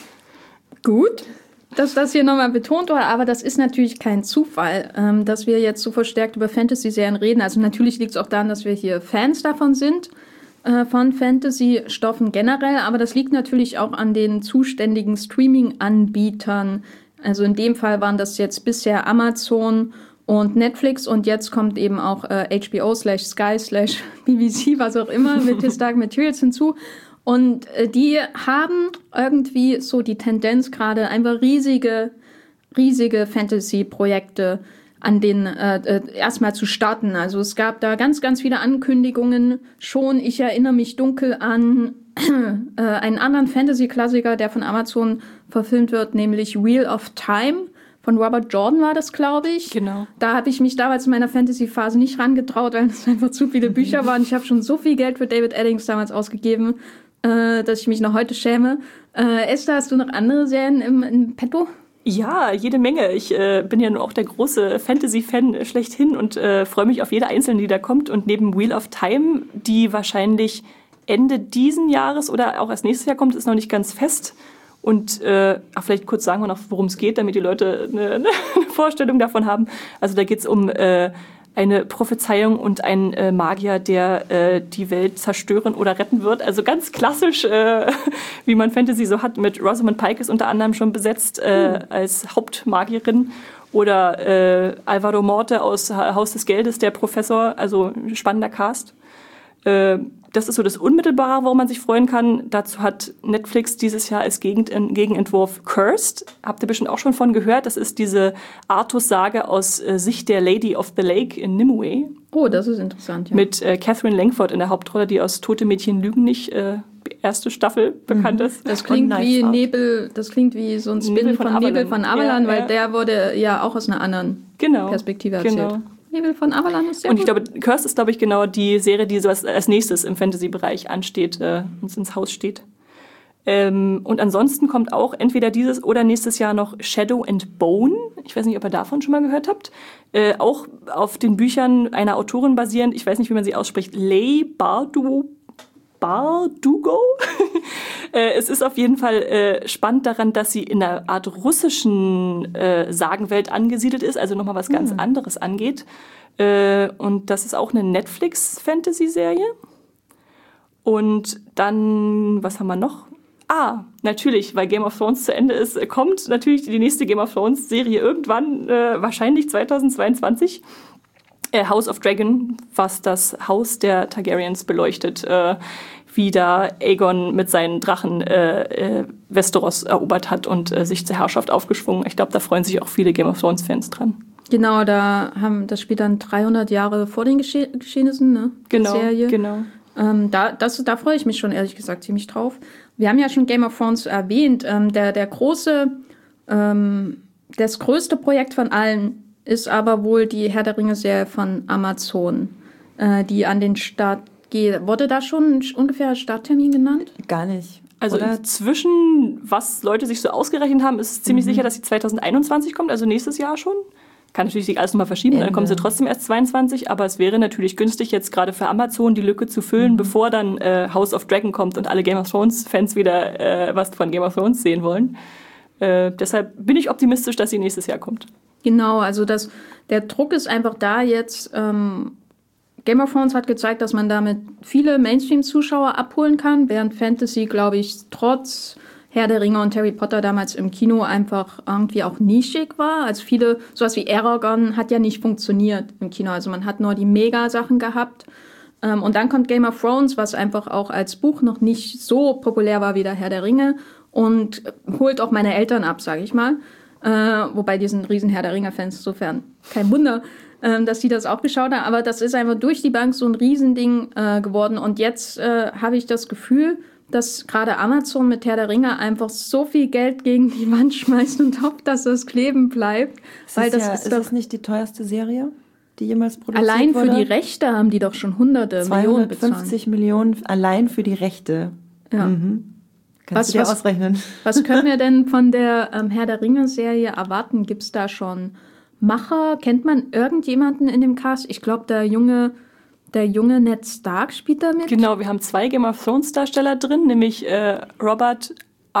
Gut, dass das hier nochmal betont wurde, aber das ist natürlich kein Zufall, ähm, dass wir jetzt so verstärkt über Fantasy-Serien reden. Also natürlich liegt es auch daran, dass wir hier Fans davon sind, äh, von Fantasy-Stoffen generell, aber das liegt natürlich auch an den zuständigen Streaming-Anbietern. Also in dem Fall waren das jetzt bisher Amazon und Netflix, und jetzt kommt eben auch äh, H B O slash Sky slash B B C, was auch immer, mit His Dark Materials hinzu. Und äh, die haben irgendwie so die Tendenz gerade, einfach riesige, riesige Fantasy-Projekte an den äh, äh, erstmal zu starten. Also es gab da ganz, ganz viele Ankündigungen schon. Ich erinnere mich dunkel an äh, einen anderen Fantasy-Klassiker, der von Amazon verfilmt wird, nämlich Wheel of Time. Von Robert Jordan war das, glaube ich. Genau. Da habe ich mich damals in meiner Fantasy-Phase nicht rangetraut, weil es einfach zu viele Bücher waren. Ich habe schon so viel Geld für David Eddings damals ausgegeben, äh, dass ich mich noch heute schäme. Äh, Esther, hast du noch andere Serien im, im Petto? Ja, jede Menge. Ich äh, bin ja nur auch der große Fantasy-Fan schlechthin und äh, freue mich auf jede einzelne, die da kommt. Und neben Wheel of Time, die wahrscheinlich Ende diesen Jahres oder auch erst nächstes Jahr kommt, ist noch nicht ganz fest. Und äh, vielleicht kurz sagen wir noch, worum es geht, damit die Leute eine, eine Vorstellung davon haben. Also da geht es um äh, eine Prophezeiung und einen äh, Magier, der äh, die Welt zerstören oder retten wird. Also ganz klassisch, äh, wie man Fantasy so hat. Mit Rosamund Pike ist unter anderem schon besetzt äh, als Hauptmagierin. Oder äh, Alvaro Morte aus Haus des Geldes, der Professor. Also spannender Cast. Äh, Das ist so das Unmittelbare, worum man sich freuen kann. Dazu hat Netflix dieses Jahr als Gegenentwurf Cursed. Habt ihr bestimmt auch schon von gehört. Das ist diese Artus-Sage aus äh, Sicht der Lady of the Lake in Nimue. Oh, das ist interessant, ja. Mit äh, Catherine Langford in der Hauptrolle, die aus Tote Mädchen lügen nicht äh, erste Staffel bekannt ist. Das klingt wie Nebel, das klingt wie so ein Spin Nebel von, von Nebel von Avalon, ja, weil ja. der wurde ja auch aus einer anderen genau, Perspektive erzählt. Genau. Nebel von Avalon ist sehr Und ich gut. glaube, Cursed ist, glaube ich, genau die Serie, die so als, als nächstes im Fantasy-Bereich ansteht, äh, uns ins Haus steht. Ähm, und ansonsten kommt auch entweder dieses oder nächstes Jahr noch Shadow and Bone. Ich weiß nicht, ob ihr davon schon mal gehört habt. Äh, auch auf den Büchern einer Autorin basierend, ich weiß nicht, wie man sie ausspricht, Leigh Bardugo. Bardugo? äh, es ist auf jeden Fall äh, spannend daran, dass sie in einer Art russischen äh, Sagenwelt angesiedelt ist, also nochmal was ganz mhm. anderes angeht. Äh, und das ist auch eine Netflix-Fantasy-Serie. Und dann, was haben wir noch? Ah, natürlich, weil Game of Thrones zu Ende ist, kommt natürlich die nächste Game of Thrones-Serie irgendwann, äh, wahrscheinlich zweitausendzweiundzwanzig. House of Dragon, was das Haus der Targaryens beleuchtet, äh, wie da Aegon mit seinen Drachen äh, äh, Westeros erobert hat und äh, sich zur Herrschaft aufgeschwungen. Ich glaube, da freuen sich auch viele Game of Thrones-Fans dran. Genau, da haben das spielt dann dreihundert Jahre vor den Gesche- Geschehnissen, ne? Genau, die Serie. genau. Ähm, da, das, da freue ich mich schon, ehrlich gesagt, ziemlich drauf. Wir haben ja schon Game of Thrones erwähnt. Ähm, der, der große, ähm, das größte Projekt von allen ist aber wohl die Herr der Ringe-Serie von Amazon, äh, die an den Start geht. Wurde da schon ungefähr ein Starttermin genannt? Gar nicht. Also oder? inzwischen, was Leute sich so ausgerechnet haben, ist ziemlich Mhm. sicher, dass sie zwanzig einundzwanzig kommt, also nächstes Jahr schon. Kann natürlich sich alles nochmal verschieben, Ende. dann kommen sie trotzdem erst zweiundzwanzig, aber es wäre natürlich günstig, jetzt gerade für Amazon die Lücke zu füllen, Mhm. bevor dann äh, House of Dragon kommt und alle Game of Thrones-Fans wieder äh, was von Game of Thrones sehen wollen. Äh, deshalb bin ich optimistisch, dass sie nächstes Jahr kommt. Genau, also das, der Druck ist einfach da jetzt. Ähm, Game of Thrones hat gezeigt, dass man damit viele Mainstream-Zuschauer abholen kann, während Fantasy, glaube ich, trotz Herr der Ringe und Harry Potter damals im Kino einfach irgendwie auch nischig war. Also viele, sowas wie Eragon hat ja nicht funktioniert im Kino. Also man hat nur die Mega-Sachen gehabt. Ähm, und dann kommt Game of Thrones, was einfach auch als Buch noch nicht so populär war wie der Herr der Ringe und holt auch meine Eltern ab, sage ich mal. Äh, wobei die sind riesen Herr der Ringe-Fans, insofern kein Wunder, äh, dass die das auch geschaut haben. Aber das ist einfach durch die Bank so ein Riesending äh, geworden. Und jetzt äh, habe ich das Gefühl, dass gerade Amazon mit Herr der Ringe einfach so viel Geld gegen die Wand schmeißt und hofft, dass das kleben bleibt. Ist Weil das das ja, ist ist doch das nicht die teuerste Serie, die jemals produziert allein wurde? für die Rechte haben die doch schon hunderte Millionen bezahlt. zweihundertfünfzig Millionen allein für die Rechte. Ja. Mhm. Kannst Was- du dir was- ausrechnen. Was können wir denn von der ähm, Herr der Ringe-Serie erwarten? Gibt es da schon Macher? Kennt man irgendjemanden in dem Cast? Ich glaube, der junge, der junge Ned Stark spielt da mit. Genau, wir haben zwei Game of Thrones Darsteller drin, nämlich äh, Robert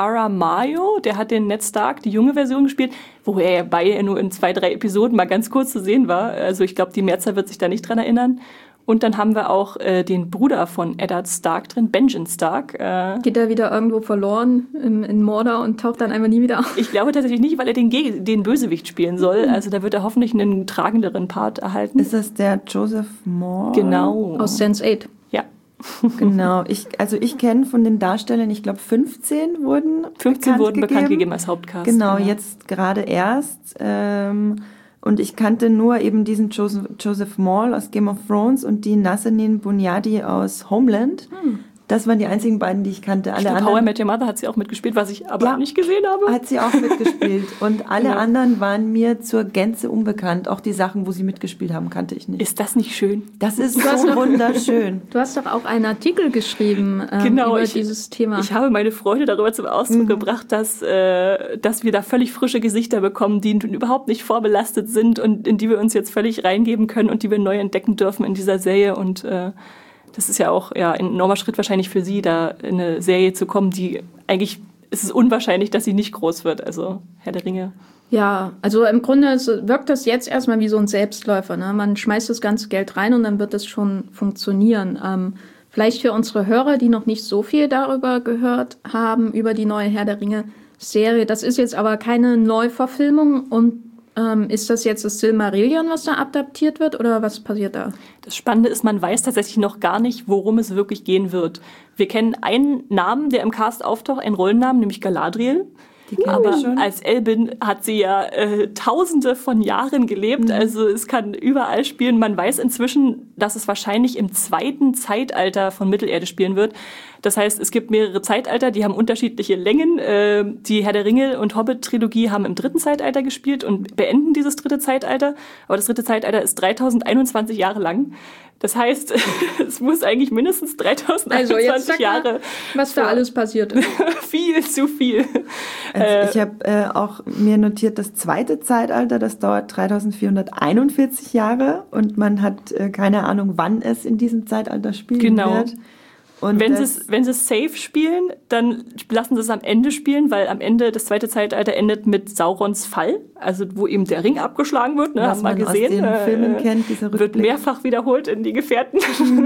Aramayo, der hat den Ned Stark, die junge Version gespielt, wo er bei nur in zwei, drei Episoden mal ganz kurz zu sehen war. Also ich glaube, die Mehrzahl wird sich da nicht dran erinnern. Und dann haben wir auch äh, den Bruder von Eddard Stark drin, Benjen Stark. Äh, Geht er wieder irgendwo verloren im, in Mordor und taucht dann einfach nie wieder auf? ich glaube tatsächlich nicht, weil er den, Geg- den Bösewicht spielen soll. Also da wird er hoffentlich einen tragenderen Part erhalten. Ist das der Joseph Moore? Genau. Aus Sense eight. Ja. Genau. Ich, also ich kenne von den Darstellern, ich glaube fünfzehn wurden fünfzehn bekannt wurden gegeben. bekannt gegeben als Hauptcast. Genau, jetzt gerade erst. Ähm, und ich kannte nur eben diesen Joseph, Joseph Maul aus Game of Thrones und die Nazanin Bunyadi aus Homeland. Hm. Das waren die einzigen beiden, die ich kannte. Alle Stimmt, How I anderen Met Your Mother hat sie auch mitgespielt, was ich aber Ja. nicht gesehen habe. hat sie auch mitgespielt. Und alle Ja. anderen waren mir zur Gänze unbekannt. Auch die Sachen, wo sie mitgespielt haben, kannte ich nicht. Ist das nicht schön? Das ist hast so doch- wunderschön. Du hast doch auch einen Artikel geschrieben ähm, Genau, über ich- dieses Thema. Ich habe meine Freude darüber zum Ausdruck Mhm. gebracht, dass, äh, dass wir da völlig frische Gesichter bekommen, die überhaupt nicht vorbelastet sind und in die wir uns jetzt völlig reingeben können und die wir neu entdecken dürfen in dieser Serie. Und äh, das ist ja auch ja, ein enormer Schritt wahrscheinlich für Sie, da in eine Serie zu kommen, die eigentlich ist es unwahrscheinlich, dass sie nicht groß wird. Also Herr der Ringe. Ja, also im Grunde ist, wirkt das jetzt erstmal wie so ein Selbstläufer. Ne? Man schmeißt das ganze Geld rein und dann wird es schon funktionieren. Ähm, vielleicht für unsere Hörer, die noch nicht so viel darüber gehört haben, über die neue Herr der Ringe-Serie. Das ist jetzt aber keine Neuverfilmung. Und ähm, ist das jetzt das Silmarillion, was da adaptiert wird? Oder was passiert da? Das Spannende ist, man weiß tatsächlich noch gar nicht, worum es wirklich gehen wird. Wir kennen einen Namen, der im Cast auftaucht, einen Rollennamen, nämlich Galadriel. Die kennen Aber wir schon. als Elbin hat sie ja äh, tausende von Jahren gelebt, also es kann überall spielen. Man weiß inzwischen, dass es wahrscheinlich im zweiten Zeitalter von Mittelerde spielen wird. Das heißt, es gibt mehrere Zeitalter, die haben unterschiedliche Längen. Äh, die Herr der Ringe und Hobbit-Trilogie haben im dritten Zeitalter gespielt und beenden dieses dritte Zeitalter. Aber das dritte Zeitalter ist dreitausendeinundzwanzig Jahre lang. Das heißt, es muss eigentlich mindestens dreitausendeinundzwanzig Also jetzt sag mal, Jahre. was da vor- alles passiert ist. Viel zu viel. Also ich habe äh, auch mir notiert, das zweite Zeitalter, das dauert dreitausendvierhunderteinundvierzig Jahre und man hat äh, keine Ahnung, wann es in diesem Zeitalter spielen Genau. wird. Und Wenn sie das, es wenn sie es safe spielen, dann lassen sie es am Ende spielen, weil am Ende das zweite Zeitalter endet mit Saurons Fall, also wo eben der Ring abgeschlagen wird, ne, was haben wir man aus gesehen. den äh, Filmen kennt, dieser wird Rückblick. mehrfach wiederholt in die Gefährten.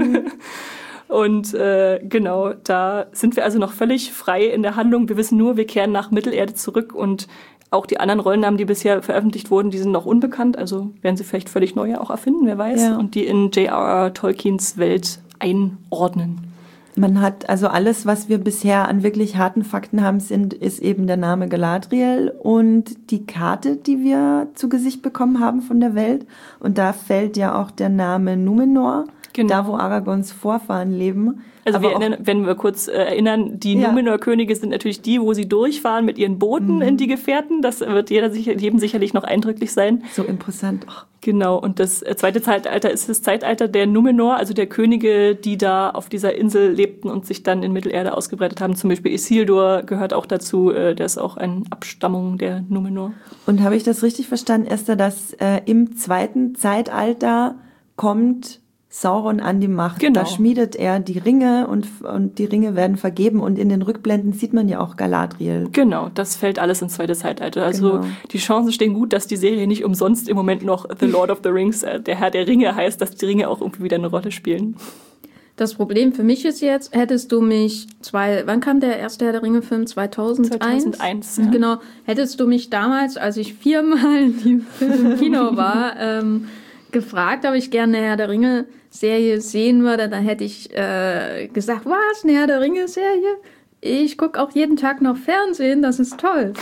Und äh, genau, da sind wir also noch völlig frei in der Handlung. Wir wissen nur, wir kehren nach Mittelerde zurück und auch die anderen Rollennamen, die bisher veröffentlicht wurden, die sind noch unbekannt. Also werden sie vielleicht völlig neue auch erfinden, wer weiß. Ja. Und die in J R R. Tolkiens Welt einordnen. Man hat also alles, was wir bisher an wirklich harten Fakten haben, sind, ist eben der Name Galadriel und die Karte, die wir zu Gesicht bekommen haben von der Welt. Und da fällt ja auch der Name Numenor, Genau. da wo Aragons Vorfahren leben. Also Aber wir erinnern, wenn wir kurz äh, erinnern, die Ja. Numenor-Könige sind natürlich die, wo sie durchfahren mit ihren Booten Mhm. in die Gefährten. Das wird jeder sicher, jedem sicherlich noch eindrücklich sein. So imposant. Oh. Genau, und das äh, zweite Zeitalter ist das Zeitalter der Numenor, also der Könige, die da auf dieser Insel lebten und sich dann in Mittelerde ausgebreitet haben. Zum Beispiel Isildur gehört auch dazu, äh, der ist auch eine Abstammung der Numenor. Und habe ich das richtig verstanden, Esther, dass äh, im zweiten Zeitalter kommt Sauron an die Macht? Genau. Da schmiedet er die Ringe und, und die Ringe werden vergeben. Und in den Rückblenden sieht man ja auch Galadriel. Genau, das fällt alles ins zweite Zeitalter. Also Genau. die Chancen stehen gut, dass die Serie nicht umsonst im Moment noch The Lord of the Rings, äh, der Herr der Ringe heißt, dass die Ringe auch irgendwie wieder eine Rolle spielen. Das Problem für mich ist jetzt, hättest du mich zwei, wann kam der erste Herr der Ringe-Film? zweitausendeins? zweitausendeins, ja. Genau. Hättest du mich damals, als ich viermal im Kino war, ähm, gefragt, ob ich gerne eine Herr der Ringe-Serie sehen würde, dann hätte ich äh, gesagt, was, eine Herr der Ringe-Serie? Ich gucke auch jeden Tag noch Fernsehen, das ist toll.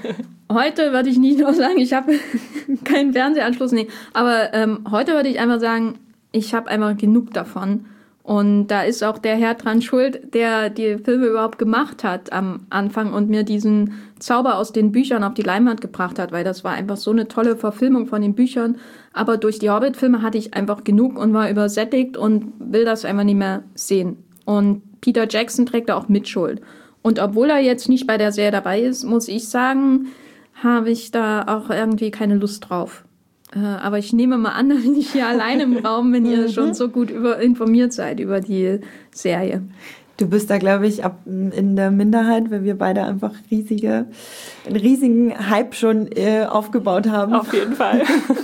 Heute würde ich nicht nur sagen, ich habe keinen Fernsehanschluss, nee. Aber ähm, heute würde ich einfach sagen, ich habe einfach genug davon. Und da ist auch der Herr dran schuld, der die Filme überhaupt gemacht hat am Anfang und mir diesen Zauber aus den Büchern auf die Leinwand gebracht hat, weil das war einfach so eine tolle Verfilmung von den Büchern. Aber durch die Hobbit-Filme hatte ich einfach genug und war übersättigt und will das einfach nicht mehr sehen. Und Peter Jackson trägt da auch Mitschuld. Und obwohl er jetzt nicht bei der Serie dabei ist, muss ich sagen, habe ich da auch irgendwie keine Lust drauf. Äh, aber ich nehme mal an, da bin ich hier allein im Raum, wenn ihr schon so gut über, informiert seid über die Serie. Du bist da, glaube ich, ab, in der Minderheit, weil wir beide einfach riesige, einen riesigen Hype schon äh, aufgebaut haben. Auf jeden Fall.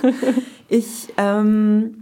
Ich ähm,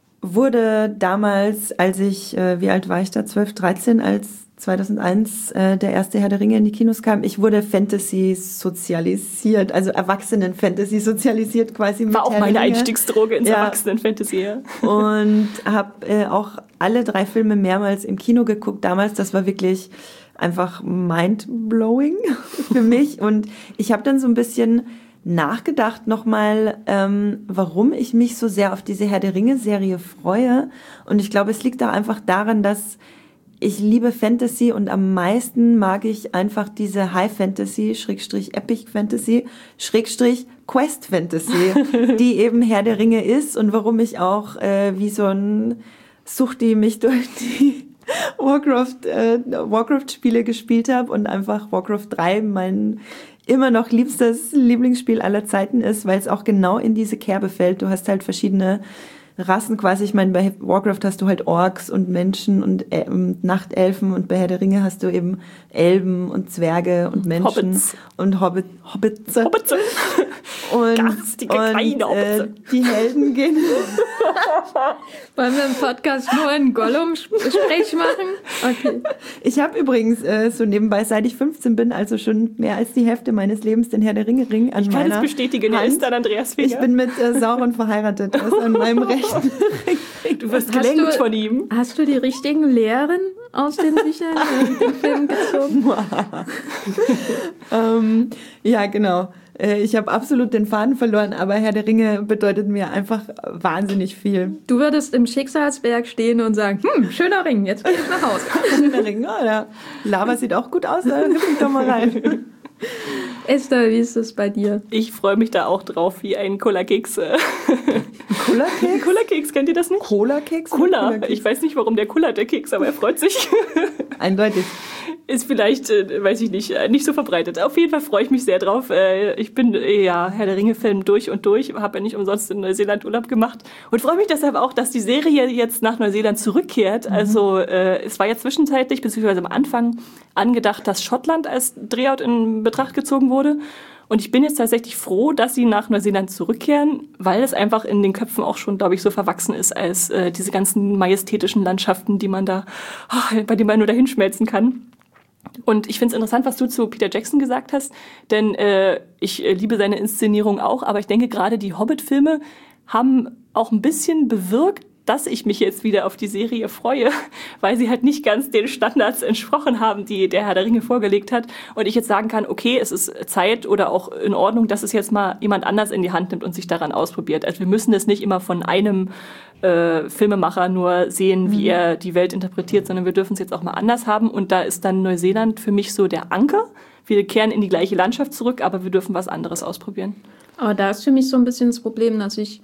wurde damals, als ich, äh, wie alt war ich da, zwölf, dreizehn, als zweitausendeins äh, der erste Herr der Ringe in die Kinos kam, ich wurde Fantasy sozialisiert, also Erwachsenen-Fantasy sozialisiert quasi mit War auch Herr meine der Ringe. Einstiegsdroge ins Ja. Erwachsenen-Fantasy. Ja. Und habe äh, auch alle drei Filme mehrmals im Kino geguckt damals. Das war wirklich einfach mind-blowing für mich. Und ich habe dann so ein bisschen nachgedacht nochmal, ähm, warum ich mich so sehr auf diese Herr der Ringe-Serie freue. Und ich glaube, es liegt auch einfach daran, dass ich liebe Fantasy und am meisten mag ich einfach diese High Fantasy, Schrägstrich Epic Fantasy, Schrägstrich Quest Fantasy, die eben Herr der Ringe ist und warum ich auch äh, wie so ein Suchti mich durch die Warcraft, äh, Warcraft-Spiele gespielt habe und einfach Warcraft drei mein immer noch liebstes Lieblingsspiel aller Zeiten ist, weil es auch genau in diese Kerbe fällt. Du hast halt verschiedene Rassen quasi. Ich meine, bei Warcraft hast du halt Orks und Menschen und äh, Nachtelfen und bei Herr der Ringe hast du eben Elben und Zwerge und Menschen Hobbits. und Hobbit, Hobbits. Hobbits. Und, Garstige kleine und äh, Hobbits. die Helden gehen. Wollen wir im Podcast nur ein Gollum-Sprech machen? Okay. Ich habe übrigens äh, so nebenbei, seit ich fünfzehn bin, also schon mehr als die Hälfte meines Lebens, den Herr der Ringe-Ring an Ich kann meiner es bestätigen, er Hand. ist dann Andreas Finger. Ich bin mit äh, Sauron verheiratet, das ist an meinem rechten Ring. Du wirst Hast gelenkt du- von ihm. Hast du die richtigen Lehren aus den Büchern in den Film gezogen? ähm, ja, genau. Äh, Ich habe absolut den Faden verloren, aber Herr der Ringe bedeutet mir einfach wahnsinnig viel. Du würdest im Schicksalsberg stehen und sagen, hm, schöner Ring, jetzt gehe ich nach Hause. Der Ring, oh, der Lava sieht auch gut aus, da hüpf ich doch mal rein. Esther, wie ist es bei dir? Ich freue mich da auch drauf, wie ein Cola-Keks. äh, Cola-Keks? Cola-Keks, kennt ihr das nicht? Cola-Keks? Cola. Ich weiß nicht, warum der Cola der Keks, aber er freut sich. Eindeutig. Ist vielleicht, äh, weiß ich nicht, äh, nicht so verbreitet. Auf jeden Fall freue ich mich sehr drauf. Äh, ich bin äh, ja Herr der Ringe-Film durch und durch, habe ja nicht umsonst in Neuseeland Urlaub gemacht und freue mich deshalb auch, dass die Serie jetzt nach Neuseeland zurückkehrt. Mhm. Also äh, es war ja zwischenzeitlich, beziehungsweise am Anfang angedacht, dass Schottland als Drehort in Betracht gezogen wurde. Und ich bin jetzt tatsächlich froh, dass sie nach Neuseeland zurückkehren, weil es einfach in den Köpfen auch schon, glaube ich, so verwachsen ist als äh, diese ganzen majestätischen Landschaften, die man da, oh, bei denen man nur dahin schmelzen kann. Und ich finde es interessant, was du zu Peter Jackson gesagt hast, denn äh, ich äh, liebe seine Inszenierung auch, aber ich denke gerade die Hobbit-Filme haben auch ein bisschen bewirkt, dass ich mich jetzt wieder auf die Serie freue, weil sie halt nicht ganz den Standards entsprochen haben, die der Herr der Ringe vorgelegt hat. Und ich jetzt sagen kann, okay, es ist Zeit oder auch in Ordnung, dass es jetzt mal jemand anders in die Hand nimmt und sich daran ausprobiert. Also wir müssen es nicht immer von einem äh, Filmemacher nur sehen, wie mhm. er die Welt interpretiert, sondern wir dürfen es jetzt auch mal anders haben. Und da ist dann Neuseeland für mich so der Anker. Wir kehren in die gleiche Landschaft zurück, aber wir dürfen was anderes ausprobieren. Aber da ist für mich so ein bisschen das Problem, dass ich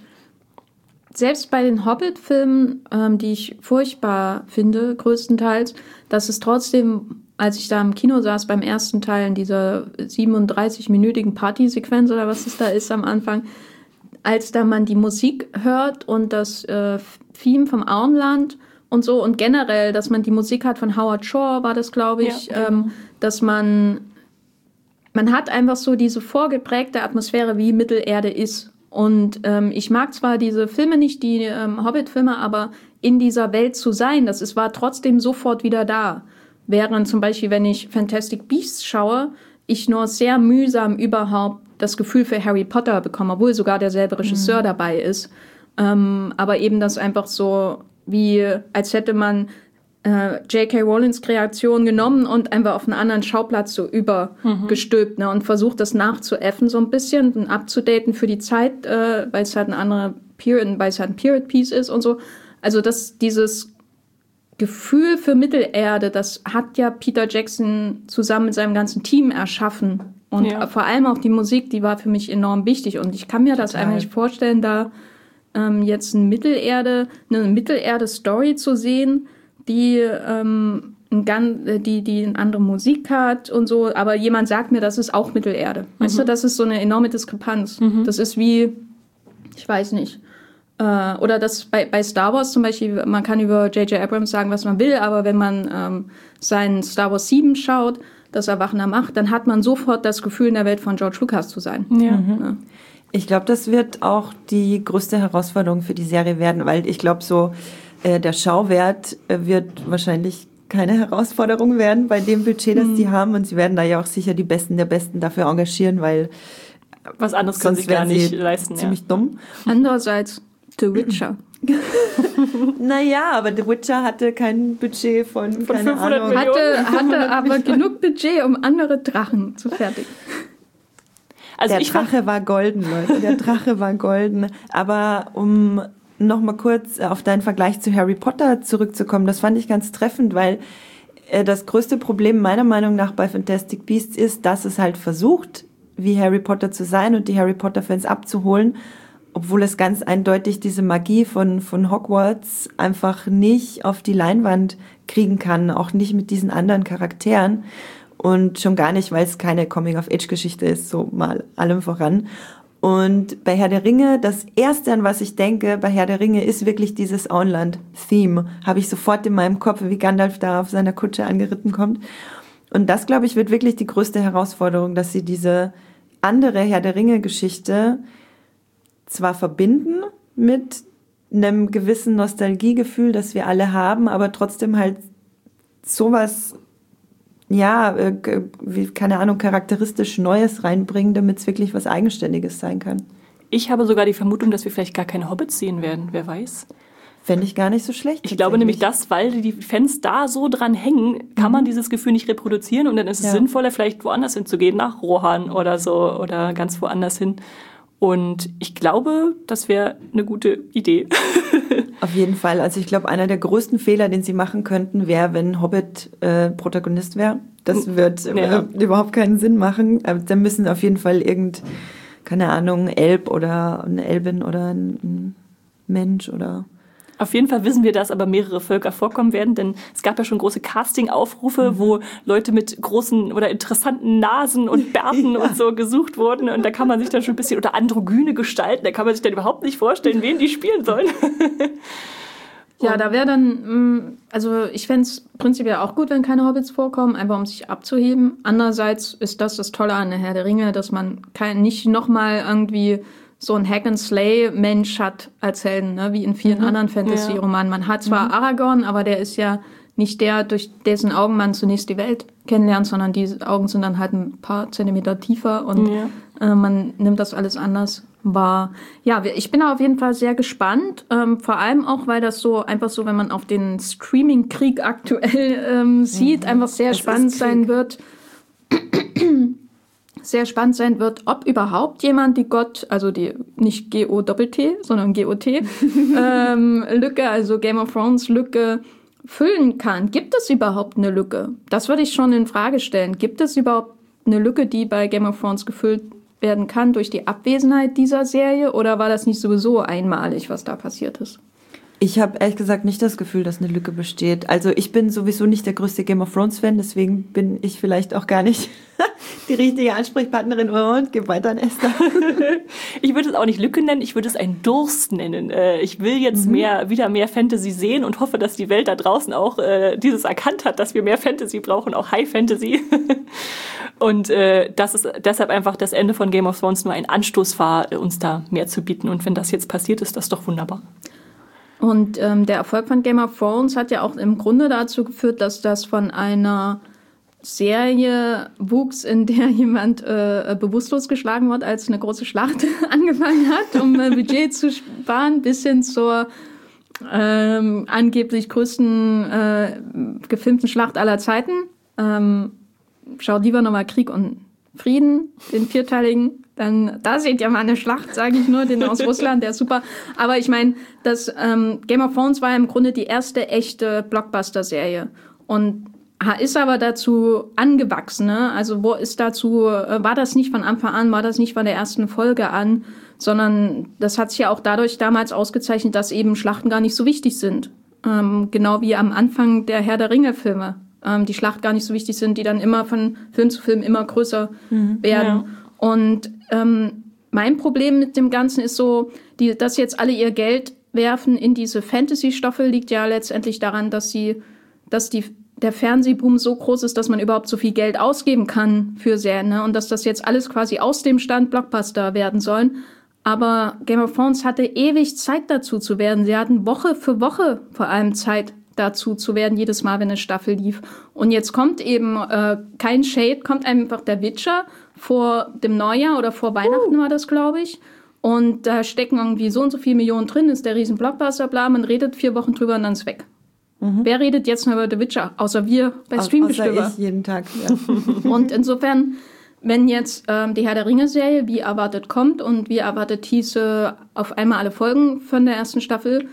selbst bei den Hobbit-Filmen, ähm, die ich furchtbar finde, größtenteils, dass es trotzdem, als ich da im Kino saß beim ersten Teil in dieser siebenunddreißig-minütigen Partysequenz oder was es da ist am Anfang, als da man die Musik hört und das äh, Theme vom Auenland und so und generell, dass man die Musik hat von Howard Shore, war das, glaube ich, ja. ähm, dass man Man hat einfach so diese vorgeprägte Atmosphäre, wie Mittelerde ist. Und ähm, ich mag zwar diese Filme nicht, die ähm, Hobbit-Filme, aber in dieser Welt zu sein, das ist, war trotzdem sofort wieder da. Während zum Beispiel, wenn ich Fantastic Beasts schaue, ich nur sehr mühsam überhaupt das Gefühl für Harry Potter bekomme, obwohl sogar derselbe Regisseur mhm. dabei ist. Ähm, aber eben das einfach so, wie als hätte man J K. Rowlings Kreation genommen und einfach auf einen anderen Schauplatz so übergestülpt, mhm. ne, und versucht, das nachzuäffen so ein bisschen und abzudaten für die Zeit, äh, weil es halt ein anderer Period, weil es halt ein Period-Piece ist und so. Also das, dieses Gefühl für Mittelerde, das hat ja Peter Jackson zusammen mit seinem ganzen Team erschaffen. Und ja. vor allem auch die Musik, die war für mich enorm wichtig. Und ich kann mir das einfach nicht vorstellen, da ähm, jetzt eine Mittelerde, eine Mittelerde-Story zu sehen, die, ähm, ein, die, die eine andere Musik hat und so, aber jemand sagt mir, das ist auch Mittelerde. Mhm. Weißt du, das ist so eine enorme Diskrepanz. Mhm. Das ist wie, ich weiß nicht, äh, oder das bei, bei Star Wars zum Beispiel, man kann über J J. Abrams sagen, was man will, aber wenn man ähm, seinen Star Wars sieben schaut, das Erwachen der Macht, dann hat man sofort das Gefühl, in der Welt von George Lucas zu sein. Ja. Mhm. Ja. Ich glaube, das wird auch die größte Herausforderung für die Serie werden, weil ich glaube, so der Schauwert wird wahrscheinlich keine Herausforderung werden bei dem Budget, das hm. die haben. Und sie werden da ja auch sicher die Besten der Besten dafür engagieren, weil was anderes können sie gar nicht leisten. Ziemlich ja. dumm. Andererseits The Witcher. Naja, aber The Witcher hatte kein Budget von, von keine fünfhundert Ahnung. Hatte, hatte aber genug Budget, um andere Drachen zu fertigen. Also der ich Drache war golden, Leute. Der Drache war golden. Aber um noch mal kurz auf deinen Vergleich zu Harry Potter zurückzukommen, das fand ich ganz treffend, weil äh, das größte Problem meiner Meinung nach bei Fantastic Beasts ist, dass es halt versucht, wie Harry Potter zu sein und die Harry Potter-Fans abzuholen, obwohl es ganz eindeutig diese Magie von, von Hogwarts einfach nicht auf die Leinwand kriegen kann, auch nicht mit diesen anderen Charakteren und schon gar nicht, weil es keine Coming-of-Age-Geschichte ist, so mal allem voran. Und bei Herr der Ringe, das Erste, an was ich denke, bei Herr der Ringe ist wirklich dieses Auenland-Theme. Habe ich sofort in meinem Kopf, wie Gandalf da auf seiner Kutsche angeritten kommt. Und das, glaube ich, wird wirklich die größte Herausforderung, dass sie diese andere Herr der Ringe-Geschichte zwar verbinden mit einem gewissen Nostalgiegefühl, das wir alle haben, aber trotzdem halt sowas, ja, wie, keine Ahnung, charakteristisch Neues reinbringen, damit es wirklich was Eigenständiges sein kann. Ich habe sogar die Vermutung, dass wir vielleicht gar keine Hobbits sehen werden, wer weiß. Fände ich gar nicht so schlecht. Ich glaube nämlich, dass, weil die Fans da so dran hängen, kann man dieses Gefühl nicht reproduzieren und dann ist es ja. sinnvoller, vielleicht woanders hinzugehen, nach Rohan oder so oder ganz woanders hin. Und ich glaube, das wäre eine gute Idee. Auf jeden Fall. Also ich glaube, einer der größten Fehler, den sie machen könnten, wäre, wenn Hobbit äh, Protagonist wäre. Das wird ja. äh, überhaupt keinen Sinn machen. Aber dann müssen auf jeden Fall irgend, keine Ahnung, Elb oder eine Elbin oder ein Mensch oder... Auf jeden Fall wissen wir, dass aber mehrere Völker vorkommen werden, denn es gab ja schon große Casting-Aufrufe, mhm. wo Leute mit großen oder interessanten Nasen und Bärten ja. und so gesucht wurden. Und da kann man sich dann schon ein bisschen, oder androgyne Gestalten, da kann man sich dann überhaupt nicht vorstellen, wen die spielen sollen. Ja, da wäre dann, also ich fände es prinzipiell auch gut, wenn keine Hobbits vorkommen, einfach um sich abzuheben. Andererseits ist das das Tolle an der Herr der Ringe, dass man kein, nicht nochmal irgendwie so ein Hack-and-Slay-Mensch hat als Helden, ne? Wie in vielen mhm. anderen Fantasy-Romanen. Man hat zwar mhm. Aragorn, aber der ist ja nicht der, durch dessen Augen man zunächst die Welt kennenlernt, sondern die Augen sind dann halt ein paar Zentimeter tiefer und ja. äh, man nimmt das alles anders war. Ja, ich bin auf jeden Fall sehr gespannt, ähm, vor allem auch, weil das so einfach so, wenn man auf den Streaming-Krieg aktuell ähm, sieht, mhm. einfach sehr es spannend sein wird, sehr spannend sein wird, ob überhaupt jemand die Gott, also die nicht G O T T, sondern G O T, ähm, Lücke, also Game of Thrones Lücke füllen kann. Gibt es überhaupt eine Lücke? Das würde ich schon in Frage stellen. Gibt es überhaupt eine Lücke, die bei Game of Thrones gefüllt werden kann durch die Abwesenheit dieser Serie, oder war das nicht sowieso einmalig, was da passiert ist? Ich habe ehrlich gesagt nicht das Gefühl, dass eine Lücke besteht. Also ich bin sowieso nicht der größte Game of Thrones-Fan, deswegen bin ich vielleicht auch gar nicht die richtige Ansprechpartnerin. Und gib weiter an Esther. Ich würde es auch nicht Lücke nennen, ich würde es einen Durst nennen. Ich will jetzt mhm. mehr, wieder mehr Fantasy sehen und hoffe, dass die Welt da draußen auch äh, dieses erkannt hat, dass wir mehr Fantasy brauchen, auch High Fantasy. Und äh, dass es deshalb einfach das Ende von Game of Thrones nur ein Anstoß war, uns da mehr zu bieten. Und wenn das jetzt passiert, ist das doch wunderbar. Und ähm, der Erfolg von Game of Thrones hat ja auch im Grunde dazu geführt, dass das von einer Serie wuchs, in der jemand äh, bewusstlos geschlagen wird, als eine große Schlacht angefangen hat, um äh, Budget zu sparen, bis hin zur ähm, angeblich größten äh, gefilmten Schlacht aller Zeiten. Ähm, schau lieber nochmal Krieg und Frieden, den vierteiligen. Dann, da seht ihr mal eine Schlacht, sage ich nur, den aus Russland, der ist super. Aber ich meine, das ähm, Game of Thrones war im Grunde die erste echte Blockbuster-Serie und ist aber dazu angewachsen. Ne? Also wo ist dazu, äh, war das nicht von Anfang an, war das nicht von der ersten Folge an, sondern das hat sich ja auch dadurch damals ausgezeichnet, dass eben Schlachten gar nicht so wichtig sind. Ähm, genau wie am Anfang der Herr der Ringe-Filme. Ähm, die Schlachten gar nicht so wichtig sind, die dann immer von Film zu Film immer größer mhm, werden. Ja. Und ähm, mein Problem mit dem Ganzen ist so, die, dass jetzt alle ihr Geld werfen in diese Fantasy-Stoffe, liegt ja letztendlich daran, dass sie, dass die, der Fernsehboom so groß ist, dass man überhaupt so viel Geld ausgeben kann für Serien, ne? Und dass das jetzt alles quasi aus dem Stand Blockbuster werden sollen. Aber Game of Thrones hatte ewig Zeit dazu zu werden. Sie hatten Woche für Woche vor allem Zeit dazu zu werden, jedes Mal, wenn eine Staffel lief. Und jetzt kommt eben äh, kein Shade, kommt einfach der Witcher vor dem Neujahr oder vor Weihnachten uh. war das, glaube ich. Und da stecken irgendwie so und so viele Millionen drin, ist der riesen Blockbuster, bla, man redet vier Wochen drüber und dann ist weg. Mhm. Wer redet jetzt noch über The Witcher? Außer wir bei Streamgestöber. Außer ich jeden Tag, ja. Und insofern, wenn jetzt ähm, die Herr der Ringe-Serie wie erwartet kommt und wie erwartet hieße auf einmal alle Folgen von der ersten Staffel,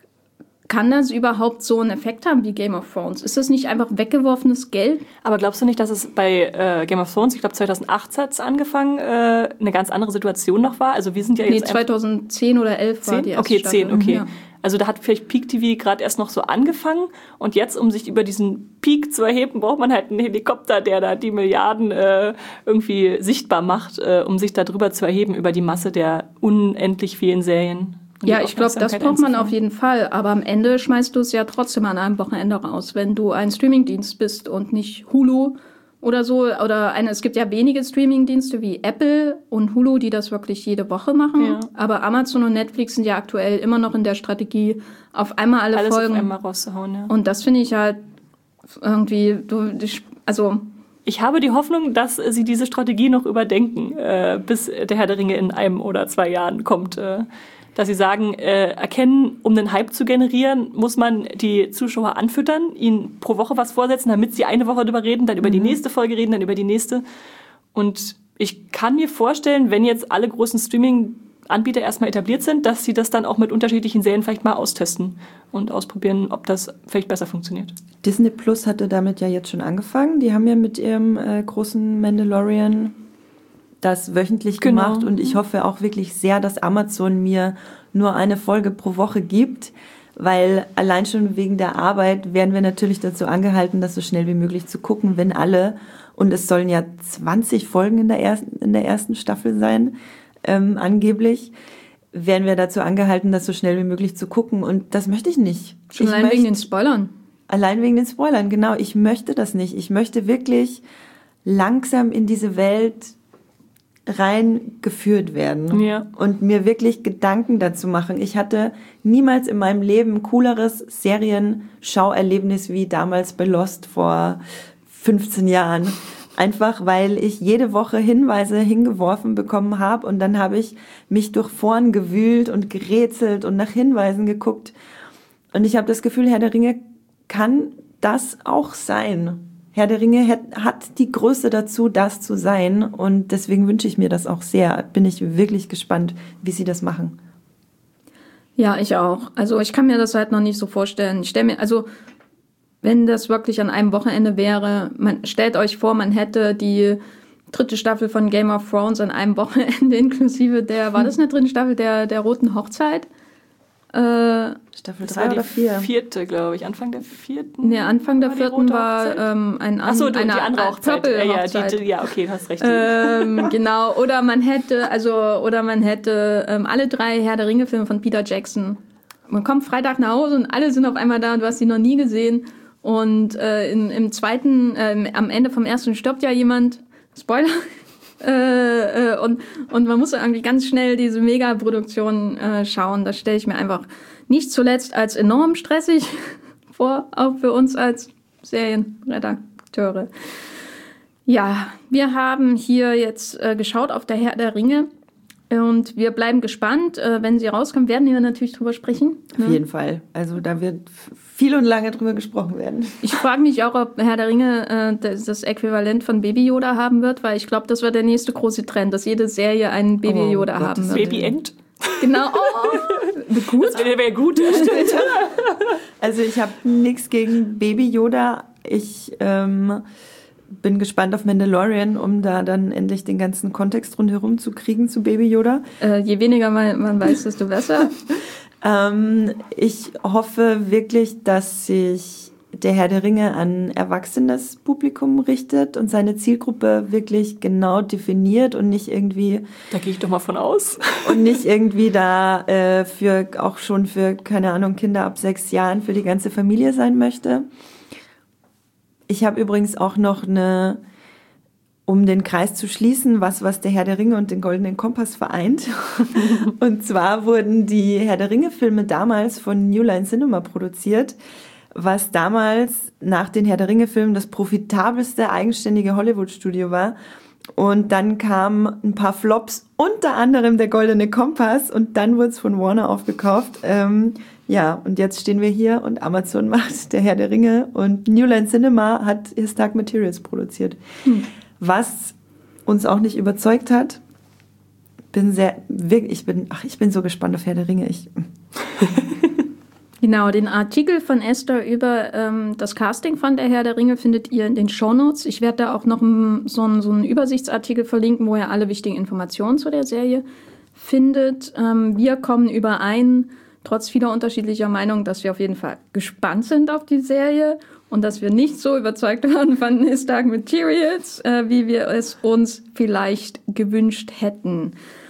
kann das überhaupt so einen Effekt haben wie Game of Thrones? Ist das nicht einfach weggeworfenes Geld? Aber glaubst du nicht, dass es bei äh, Game of Thrones, ich glaube zweitausendacht hat es angefangen, äh, eine ganz andere Situation noch war? Also wir sind ja jetzt... Nee, zweitauszehn oder elf war die erste Okay, Staffel. zehn, okay. Ja. Also da hat vielleicht Peak T V gerade erst noch so angefangen und jetzt, um sich über diesen Peak zu erheben, braucht man halt einen Helikopter, der da die Milliarden äh, irgendwie sichtbar macht, äh, um sich da drüber zu erheben über die Masse der unendlich vielen Serien. Ja, ich glaube, das braucht man auf jeden Fall. Aber am Ende schmeißt du es ja trotzdem an einem Wochenende raus, wenn du ein Streamingdienst bist und nicht Hulu oder so. Oder eine, es gibt ja wenige Streamingdienste wie Apple und Hulu, die das wirklich jede Woche machen. Ja. Aber Amazon und Netflix sind ja aktuell immer noch in der Strategie, auf einmal alle Alles Folgen. Auf einmal rauszuhauen, ja. Und das finde ich halt irgendwie, du, also... Ich habe die Hoffnung, dass sie diese Strategie noch überdenken, äh, bis der Herr der Ringe in einem oder zwei Jahren kommt. Äh, dass sie sagen, äh, erkennen, um einen Hype zu generieren, muss man die Zuschauer anfüttern, ihnen pro Woche was vorsetzen, damit sie eine Woche darüber reden, dann über mhm. die nächste Folge reden, dann über die nächste. Und ich kann mir vorstellen, wenn jetzt alle großen Streaming-Anbieter erstmal etabliert sind, dass sie das dann auch mit unterschiedlichen Serien vielleicht mal austesten und ausprobieren, ob das vielleicht besser funktioniert. Disney Plus hatte damit ja jetzt schon angefangen. Die haben ja mit ihrem äh, großen Mandalorian das wöchentlich genau. gemacht und ich hoffe auch wirklich sehr, dass Amazon mir nur eine Folge pro Woche gibt, weil allein schon wegen der Arbeit werden wir natürlich dazu angehalten, das so schnell wie möglich zu gucken, wenn alle, und es sollen ja zwanzig Folgen in der ersten, in der ersten Staffel sein, ähm, angeblich, werden wir dazu angehalten, das so schnell wie möglich zu gucken und das möchte ich nicht. Schon ich allein möchte, wegen den Spoilern? Allein wegen den Spoilern, genau. Ich möchte das nicht. Ich möchte wirklich langsam in diese Welt reingeführt werden ja. und mir wirklich Gedanken dazu machen. Ich hatte niemals in meinem Leben ein cooleres Serienschauerlebnis wie damals bei Lost vor fünfzehn Jahren. Einfach, weil ich jede Woche Hinweise hingeworfen bekommen habe und dann habe ich mich durch Foren gewühlt und gerätselt und nach Hinweisen geguckt. Und ich habe das Gefühl, Herr der Ringe kann das auch sein. Herr der Ringe hat die Größe dazu, das zu sein. Und deswegen wünsche ich mir das auch sehr. Bin ich wirklich gespannt, wie sie das machen. Ja, ich auch. Also ich kann mir das halt noch nicht so vorstellen. Ich stelle mir, also wenn das wirklich an einem Wochenende wäre, man stellt euch vor, man hätte die dritte Staffel von Game of Thrones an einem Wochenende inklusive der, war das eine dritte Staffel der, der Roten Hochzeit? Äh, Staffel drei oder vier? Vierte, glaube ich. Anfang der vierten? Nee, Anfang der vierten war ähm, ein an, Achso, die eine, andere Hochzeit. Eine ja, ja, die, ja, okay, du hast recht. Ähm, genau, oder man hätte, also, oder man hätte ähm, alle drei Herr der Ringe-Filme von Peter Jackson. Man kommt Freitag nach Hause und alle sind auf einmal da und du hast sie noch nie gesehen. Und äh, in, im zweiten, äh, am Ende vom ersten stirbt ja jemand. Spoiler. Äh, äh, und, und man muss irgendwie ganz schnell diese Megaproduktion äh, schauen. Das stelle ich mir einfach nicht zuletzt als enorm stressig vor, auch für uns als Serienredakteure. Ja, wir haben hier jetzt äh, geschaut auf der Herr der Ringe und wir bleiben gespannt. Äh, wenn sie rauskommen, werden wir natürlich drüber sprechen. Auf jeden Fall. Also da wird viel und lange drüber gesprochen werden. Ich frage mich auch, ob Herr der Ringe äh, das, das Äquivalent von Baby Yoda haben wird, weil ich glaube, das wird der nächste große Trend, dass jede Serie einen Baby Yoda oh, haben wird. Baby Ent? Genau. Oh, gut. Das wäre wär gut. Also ich habe nichts gegen Baby Yoda. Ich ähm, bin gespannt auf Mandalorian, um da dann endlich den ganzen Kontext rundherum zu kriegen zu Baby Yoda. Äh, je weniger man, man weiß, desto besser. ähm, ich hoffe wirklich, dass sich der Herr der Ringe an erwachsenes Publikum richtet und seine Zielgruppe wirklich genau definiert und nicht irgendwie... Da gehe ich doch mal von aus. Und nicht irgendwie da äh, für auch schon für, keine Ahnung, Kinder ab sechs Jahren für die ganze Familie sein möchte. Ich habe übrigens auch noch eine, um den Kreis zu schließen, was, was der Herr der Ringe und den Goldenen Kompass vereint. Und zwar wurden die Herr der Ringe-Filme damals von New Line Cinema produziert, was damals nach den Herr der Ringe-Filmen das profitabelste eigenständige Hollywood-Studio war. Und dann kamen ein paar Flops, unter anderem der Goldene Kompass, und dann wurde es von Warner aufgekauft. Ähm, ja, und jetzt stehen wir hier und Amazon macht der Herr der Ringe und New Line Cinema hat His Dark Materials produziert. Hm. Was uns auch nicht überzeugt hat. Bin sehr, wirklich, ich bin, ach, ich bin so gespannt auf Herr der Ringe. Ich Genau, den Artikel von Esther über ähm, das Casting von der Herr der Ringe findet ihr in den Shownotes. Ich werde da auch noch m, so, einen, so einen Übersichtsartikel verlinken, wo ihr alle wichtigen Informationen zu der Serie findet. Ähm, wir kommen überein, trotz vieler unterschiedlicher Meinungen, dass wir auf jeden Fall gespannt sind auf die Serie und dass wir nicht so überzeugt waren von His Dark Materials, äh, wie wir es uns vielleicht gewünscht hätten.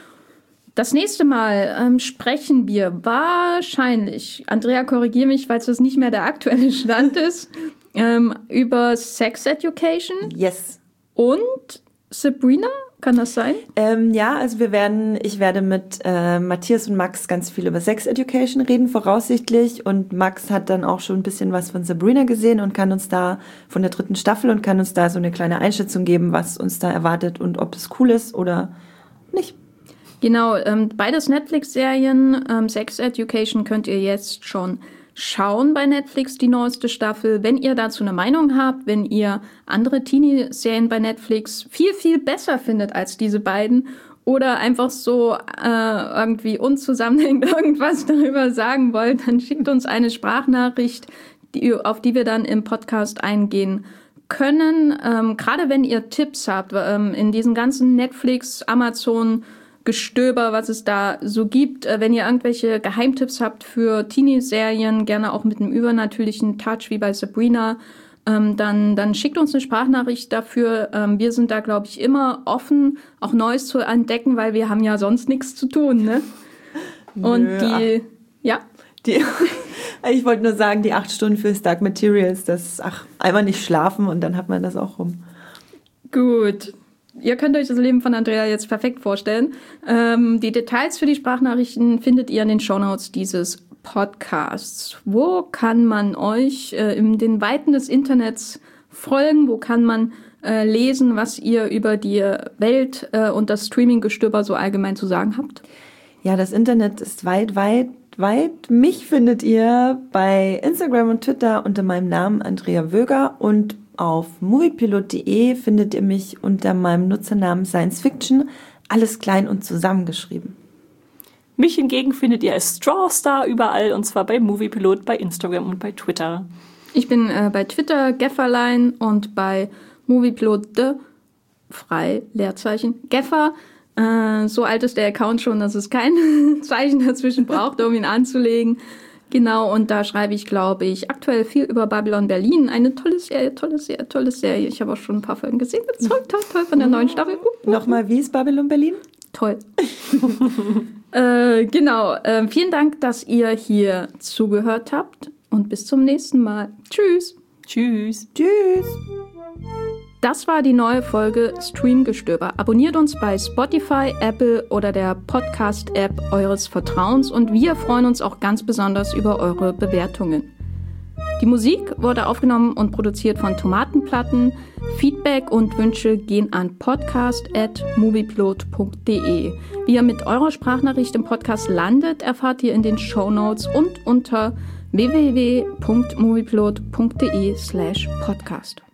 Das nächste Mal ähm, sprechen wir wahrscheinlich, Andrea, korrigiere mich, falls das nicht mehr der aktuelle Stand ist, ähm, über Sex Education. Yes. Und Sabrina, kann das sein? Ähm, ja, also wir werden, ich werde mit äh, Matthias und Max ganz viel über Sex Education reden, voraussichtlich. Und Max hat dann auch schon ein bisschen was von Sabrina gesehen und kann uns da von der dritten Staffel und kann uns da so eine kleine Einschätzung geben, was uns da erwartet und ob es cool ist oder nicht. Genau, ähm, beides Netflix-Serien. Ähm, Sex Education könnt ihr jetzt schon schauen bei Netflix, die neueste Staffel. Wenn ihr dazu eine Meinung habt, wenn ihr andere Teenie-Serien bei Netflix viel, viel besser findet als diese beiden oder einfach so äh, irgendwie unzusammenhängend irgendwas darüber sagen wollt, dann schickt uns eine Sprachnachricht, die, auf die wir dann im Podcast eingehen können. Ähm, gerade wenn ihr Tipps habt, ähm, in diesen ganzen Netflix, Amazon, Gestöber, was es da so gibt. Wenn ihr irgendwelche Geheimtipps habt für Teenie-Serien, gerne auch mit einem übernatürlichen Touch wie bei Sabrina, ähm, dann, dann schickt uns eine Sprachnachricht dafür. Ähm, wir sind da, glaube ich, immer offen, auch Neues zu entdecken, weil wir haben ja sonst nichts zu tun, ne? Und Nö, die, ach, ja. Die, ich wollte nur sagen, die acht Stunden für Dark Materials, das, ach, einmal nicht schlafen und dann hat man das auch rum. Gut. Ihr könnt euch das Leben von Andrea jetzt perfekt vorstellen. Ähm, die Details für die Sprachnachrichten findet ihr in den Shownotes dieses Podcasts. Wo kann man euch äh, in den Weiten des Internets folgen? Wo kann man äh, lesen, was ihr über die Welt äh, und das Streaming-Gestöber so allgemein zu sagen habt? Ja, das Internet ist weit, weit, weit. Mich findet ihr bei Instagram und Twitter unter meinem Namen Andrea Wöger und auf moviepilot punkt de findet ihr mich unter meinem Nutzernamen Science Fiction, alles klein und zusammengeschrieben. Mich hingegen findet ihr als Strawstar überall, und zwar bei Moviepilot, bei Instagram und bei Twitter. Ich bin äh, bei Twitter Gefferlein und bei Moviepilot de frei, Leerzeichen, Geffer. Äh, so alt ist der Account schon, dass es kein Zeichen dazwischen braucht, um ihn anzulegen. Genau, und da schreibe ich, glaube ich, aktuell viel über Babylon Berlin. Eine tolle Serie, tolle Serie, tolle Serie. Ich habe auch schon ein paar Folgen gesehen. Toll, toll, toll von der neuen Staffel. Uh, uh, Nochmal, wie ist Babylon Berlin? Toll. äh, genau, äh, vielen Dank, dass ihr hier zugehört habt und bis zum nächsten Mal. Tschüss. Tschüss. Tschüss. Das war die neue Folge Streamgestöber. Abonniert uns bei Spotify, Apple oder der Podcast-App eures Vertrauens und wir freuen uns auch ganz besonders über eure Bewertungen. Die Musik wurde aufgenommen und produziert von Tomatenplatten. Feedback und Wünsche gehen an podcast at moviepilot punkt de. Wie ihr mit eurer Sprachnachricht im Podcast landet, erfahrt ihr in den Shownotes und unter w w w punkt moviepilot punkt de slash podcast.